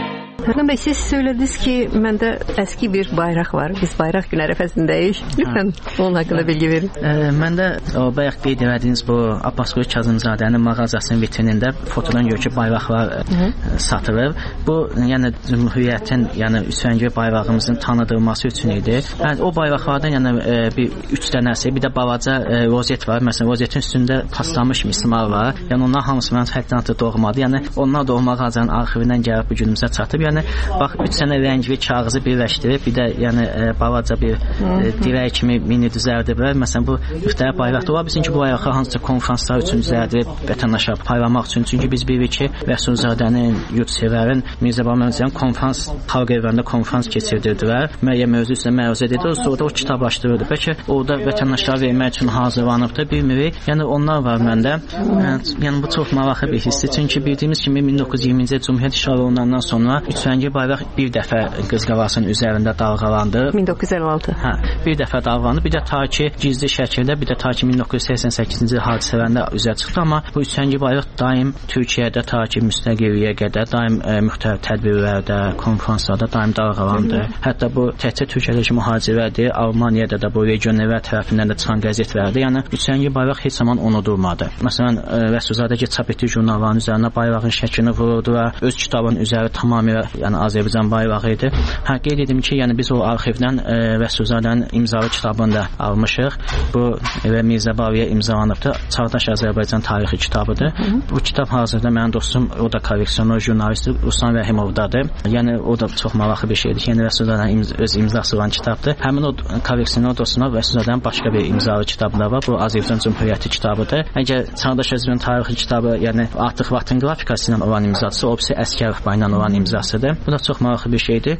Fərqan bəy, siz söylədiniz ki, məndə əski bir bayraq var. Biz bayraq günü ərəfəsindəyik. Lütfən onun haqqında bilgi verin. E, məndə o bayaq qeyd etdiyiniz bu Abbasqulu Kazımzadənin mağazasının vitrinində fotodan görür ki, bayraqlar e, satılır. Bu, yəni Cümhuriyyətin, yəni üçrəngli bayrağımızın tanıdılması üçün idi. Yəni o bayraqlardan yəni e, bir üç dənəsi, bir də balaca e, rozet var. Məsələn, rozetin üstündə paslanmış mismar var. Yəni onlar hamısı mənim həddən artıq doğmadır. Yəni onlar doğma ağacının arxivindən gəlib bu günümüzə çatıb. Yəni bax üç dənə rəngli kağızı birləşdirib, bir də yəni e, balaca bir e, dirək kimi mini düzəldiblər. Məsələn, bu müxtəlif bayraqlar var. Bizimki bu bayraqlar hansısa konfranslar üçün düzəldib vətəndaşa paylamaq üçün. Çünki biz bilirik ki, Rəsulzadənin, Yurdsevərin, Mirzə Bağırzadə konfrans, xalq evlərində konfrans keçirdirdilər. Müəyyən mövzu üstə məruzə edirdi. Sonra da o kitablaşdırırdı. Bəlkə orada vətəndaşlara vermək üçün hazırlanıbdı, bilmirik. Yəni onlar var məndə. Yəni, yəni bu çox maraqlı bir hissdir. Çünki bildiyimiz kimi min doqquz yüz iyirminci il Cümhuriyyət işğalı olunandan sonra üçrəngli bayraq bir dəfə qızqalasının üzərində dalğalandı. min doqquz yüz əlli altı. Hə, bir dəfə dalğalandı. Bir də ta ki gizli şəkildə, bir də ta ki min doqquz yüz səksən səkkizinci il hadisələrində üzə çıxdı. Amma bu üçrəngli bayraq daim Türkiyədə ta ki müstəqilliyə qədər daim e, müxtəlif tədbirlərdə, konfranslarda daim dalğalandı. Hətta bu təkcə Türkiyədəki mühacirlərdir, Almaniyada da bu regionlər tərəfindən də çıxan qəzetlərdir. Yəni üçrəngli bayraq heç zaman unudulmadı. Məsələn, Rəsulzadəki çap etdiyi jurnalların üzərinə bayrağın şəklini vururdu və öz kitabının üzəri tamamilə yəni Azərbaycan bayrağı idi. Hə, qeyd edim ki, yəni biz o arxivdən e, Rəsulzadənin imzalı kitabını da almışıq. Bu və Mirzə Bağırzadə imzalanıbdı. Çağdaş Azərbaycan tarixi kitabıdır. Hı -hı. Bu kitab hazırda mənim dostum, o da korreksioner jurnalistdir, Ruslan Rəhimovdadır. Yəni o da çox maraqlı bir şeydir. Yəni Rəsulzadənin imz öz imzası olan kitabdır. Həmin o korreksioner dostuna Rəsulzadənin başqa bir imzalı kitabı da var. Bu Azərbaycan Cümhuriyyəti kitabıdır. Əgər Çağdaş Azərbaycan tarixi kitabı, yəni artıq Vatın qrafikası ilə olan imzası, o birisi Əsgərov ilə olan imzasıdır. Bu da çox maraqlı bir şeydir.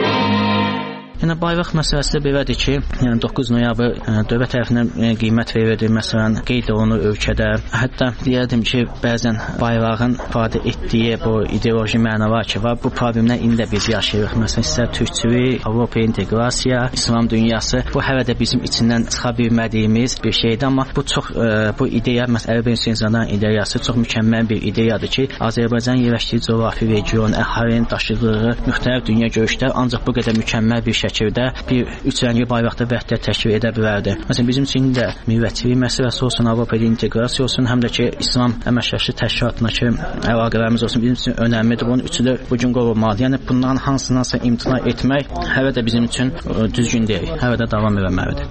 Yəni bayraq məsələsi də belədir ki, yəni doqquz noyabr yəni, dövlət tərəfindən yəni, qiymət verildi. Məsələn, qeyd olunur ölkədə. Hətta deyərdim ki, bəzən bayrağın ifadə etdiyi bu ideoloji məna var ki, var. Bu problemlə indi də biz yaşayırıq. Məsələn, istər türkçülük, Avropa inteqrasiya, İslam dünyası, bu hələ də bizim içindən çıxa bilmədiyimiz bir şeydir. Amma bu çox e, bu ideya, məsələn, Ərəb Hüseynzadanın ideyası çox mükəmməl bir ideyadır ki, Azərbaycan yerləşdiyi coğrafi region, əhalinin daşıdığı müxtəlif dünya görüşlər ancaq bu qədər mükəmməl bir şəkildə bir üçrəngli bayraqda vəhdət təşkil edə bilərdi. Məsələn, bizim üçün də millətçilik məsələsi olsun, Avropa inteqrasiya olsun, həm də ki, İslam əməkdaşlıq təşkilatındakı əlaqələrimiz olsun, bizim üçün önəmlidir. Bunun üçü də bu gün qorunmalıdır. Yəni bunların hansındansa imtina etmək hələ də bizim üçün düzgün deyil. Hələ də davam etməlidir.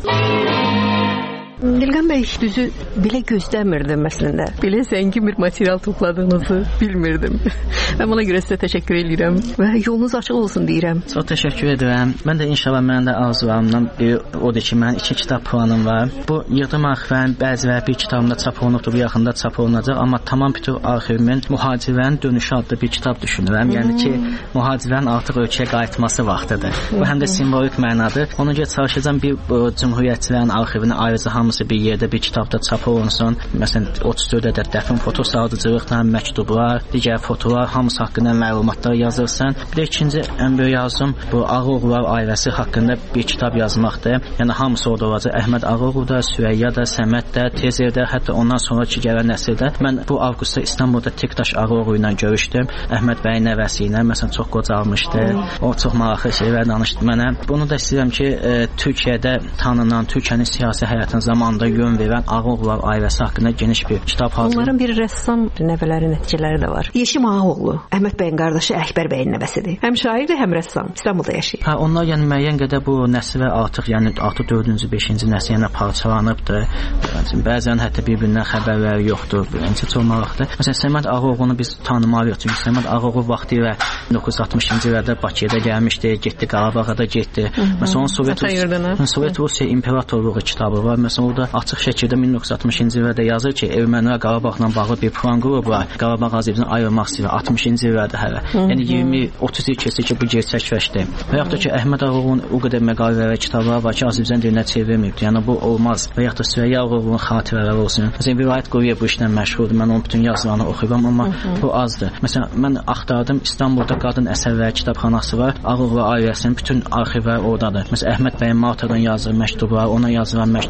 Dilqan bəy, düzü belə gözləmirdim əslində. Belə zəngin bir material topladığınızı bilmirdim. Mən buna görə sizə təşəkkür edirəm və yolunuz açıq olsun deyirəm. Çox təşəkkür edirəm. Mən də inşallah mənim də arzularımdan biri odur ki, mənim iki kitab planım var. Bu yığdım arxivlərin bəziləri bir kitabımda çap olunubdur, bu yaxında çap olunacaq, amma tamam bütün arxivimin mühacirlərin dönüşü adlı bir kitab düşünürəm. Hmm. Yəni ki, mühacirlərin artıq ölkəyə qayıtması vaxtıdır. Bu həm də simvolik mənadır. Ona görə çalışacağam bir cümhuriyyətçilərin arxivini ayrıca hamısı bir yerdə bir kitabda çap olunsun. Məsələn, otuz dörd ədəd dəfn foto sadıcılıqla məktublar, digər fotolar, hamısı haqqında məlumatlar yazılsın. Bir də ikinci ən böyük arzum bu Ağaoğullar ailəsi haqqında bir kitab yazmaqdır. Yəni hamısı orada olacaq. Əhməd Ağaoğlu da, Sürəyya da, Səməd də, Tezer də, hətta ondan sonraki gələn nəsildə. Mən bu avqustda İstanbulda Tektaş Ağaoğlu ilə görüşdüm. Əhməd bəyin nəvəsi ilə, məsələn, çox qocalmışdı. O çox maraqlı şeylər danışdı mənə. Bunu da istəyirəm ki, e, Türkiyədə tanınan, Türkiyənin siyasi həyatının zamanında yön verən Ağaoğullar ailəsi haqqında geniş bir kitab hazırlayıb. Onların bir rəssam nəvələri, nəticələri də var. Yeşim Ağaoğlu, Əhməd bəyin qardaşı Əkbər bəyin nəvəsidir. Həm şairdir, həm rəssam. İstanbulda yaşayır. Hə, onlar yəni müəyyən qədər bu nəslə artıq, yəni artıq dördüncü, beşinci nəsil yəni parçalanıbdır. Yəni bəzən hətta bir-birindən xəbərləri yoxdur. Bəncə çox maraqlıdır. Məsələn, Səməd Ağaoğlunu biz tanımalıyıq. Çünki Səməd Ağaoğlu vaxtilə min doqquz yüz altmışıncı illərdə Bakıya da gəlmişdi, getdi Qarabağa da getdi. Məsələn, onun Sovet Sovet Rusiya imperatorluğu kitabı var. Məsələn, orada açıq şəkildə min doqquz yüz altmışıncı illərdə yazır ki, ermənilər Qarabağla bağlı bir plan qurublar. Qarabağ Azərbaycandan ayrılmaq istəyir altmışıncı illərdə hələ. Yəni iyirmi otuz il keçir ki, bu gerçəkləşdi. Və yaxud da ki, Əhməd Ağaoğlu'nun o qədər məqalələri, kitabları var ki, Azərbaycan dilinə çevrilməyibdir. Yəni bu olmaz. Və yaxud da Sürəyya Ağaoğlu'nun xatirələri olsun. Məsələn, Vilayət Quruyev bu işlə məşğuldur. Mən onun bütün yazılarını oxuyuram, amma bu azdır. Məsələn, mən axtardım, İstanbulda qadın əsərləri kitabxanası var. Ağaoğlu ailəsinin bütün arxivləri oradadır. Məsələn, Əhməd bəyin Maltadan yazdığı məktublar, ona yazılan məktublar,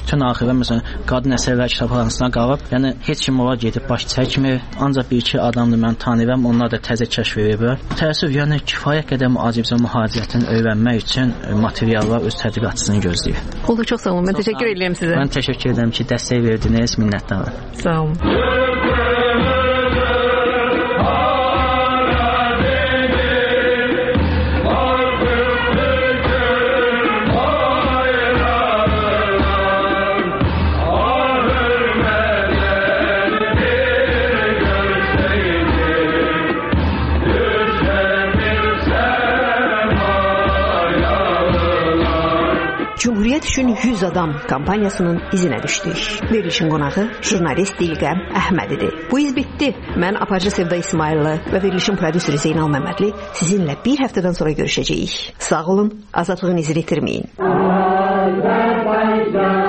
bütün axırda məsələn qadın əsərlər kitabxanasına qalıb, yəni heç kim ora gedib baş çəkmir. Ancaq bir iki adamdır mən tanıyıram, onlar da təzə kəşf ediblər. Təəssüf, yəni kifayət qədər Azərbaycan mühacirətini öyrənmək üçün materiallar öz tədqiqatçısını gözləyir. Oldu, çox sağ olun. Mən təşəkkür edirəm sizə. Mən təşəkkür edirəm ki, dəstək verdiniz, minnətdaram. Sağ olun. Cümhuriyyət üçün yüz adam kampaniyasının izinə düşdük. Verilişin qonağı jurnalist Dilqəm Əhmədidir. Bu iz bitdi. Mən Aparıcı Sevda İsmayıllı və verilişin prodüseri Zeynal Məmmədli sizinlə bir həftədən sonra görüşəcəyik. Sağ olun, azadlığın izini itirməyin.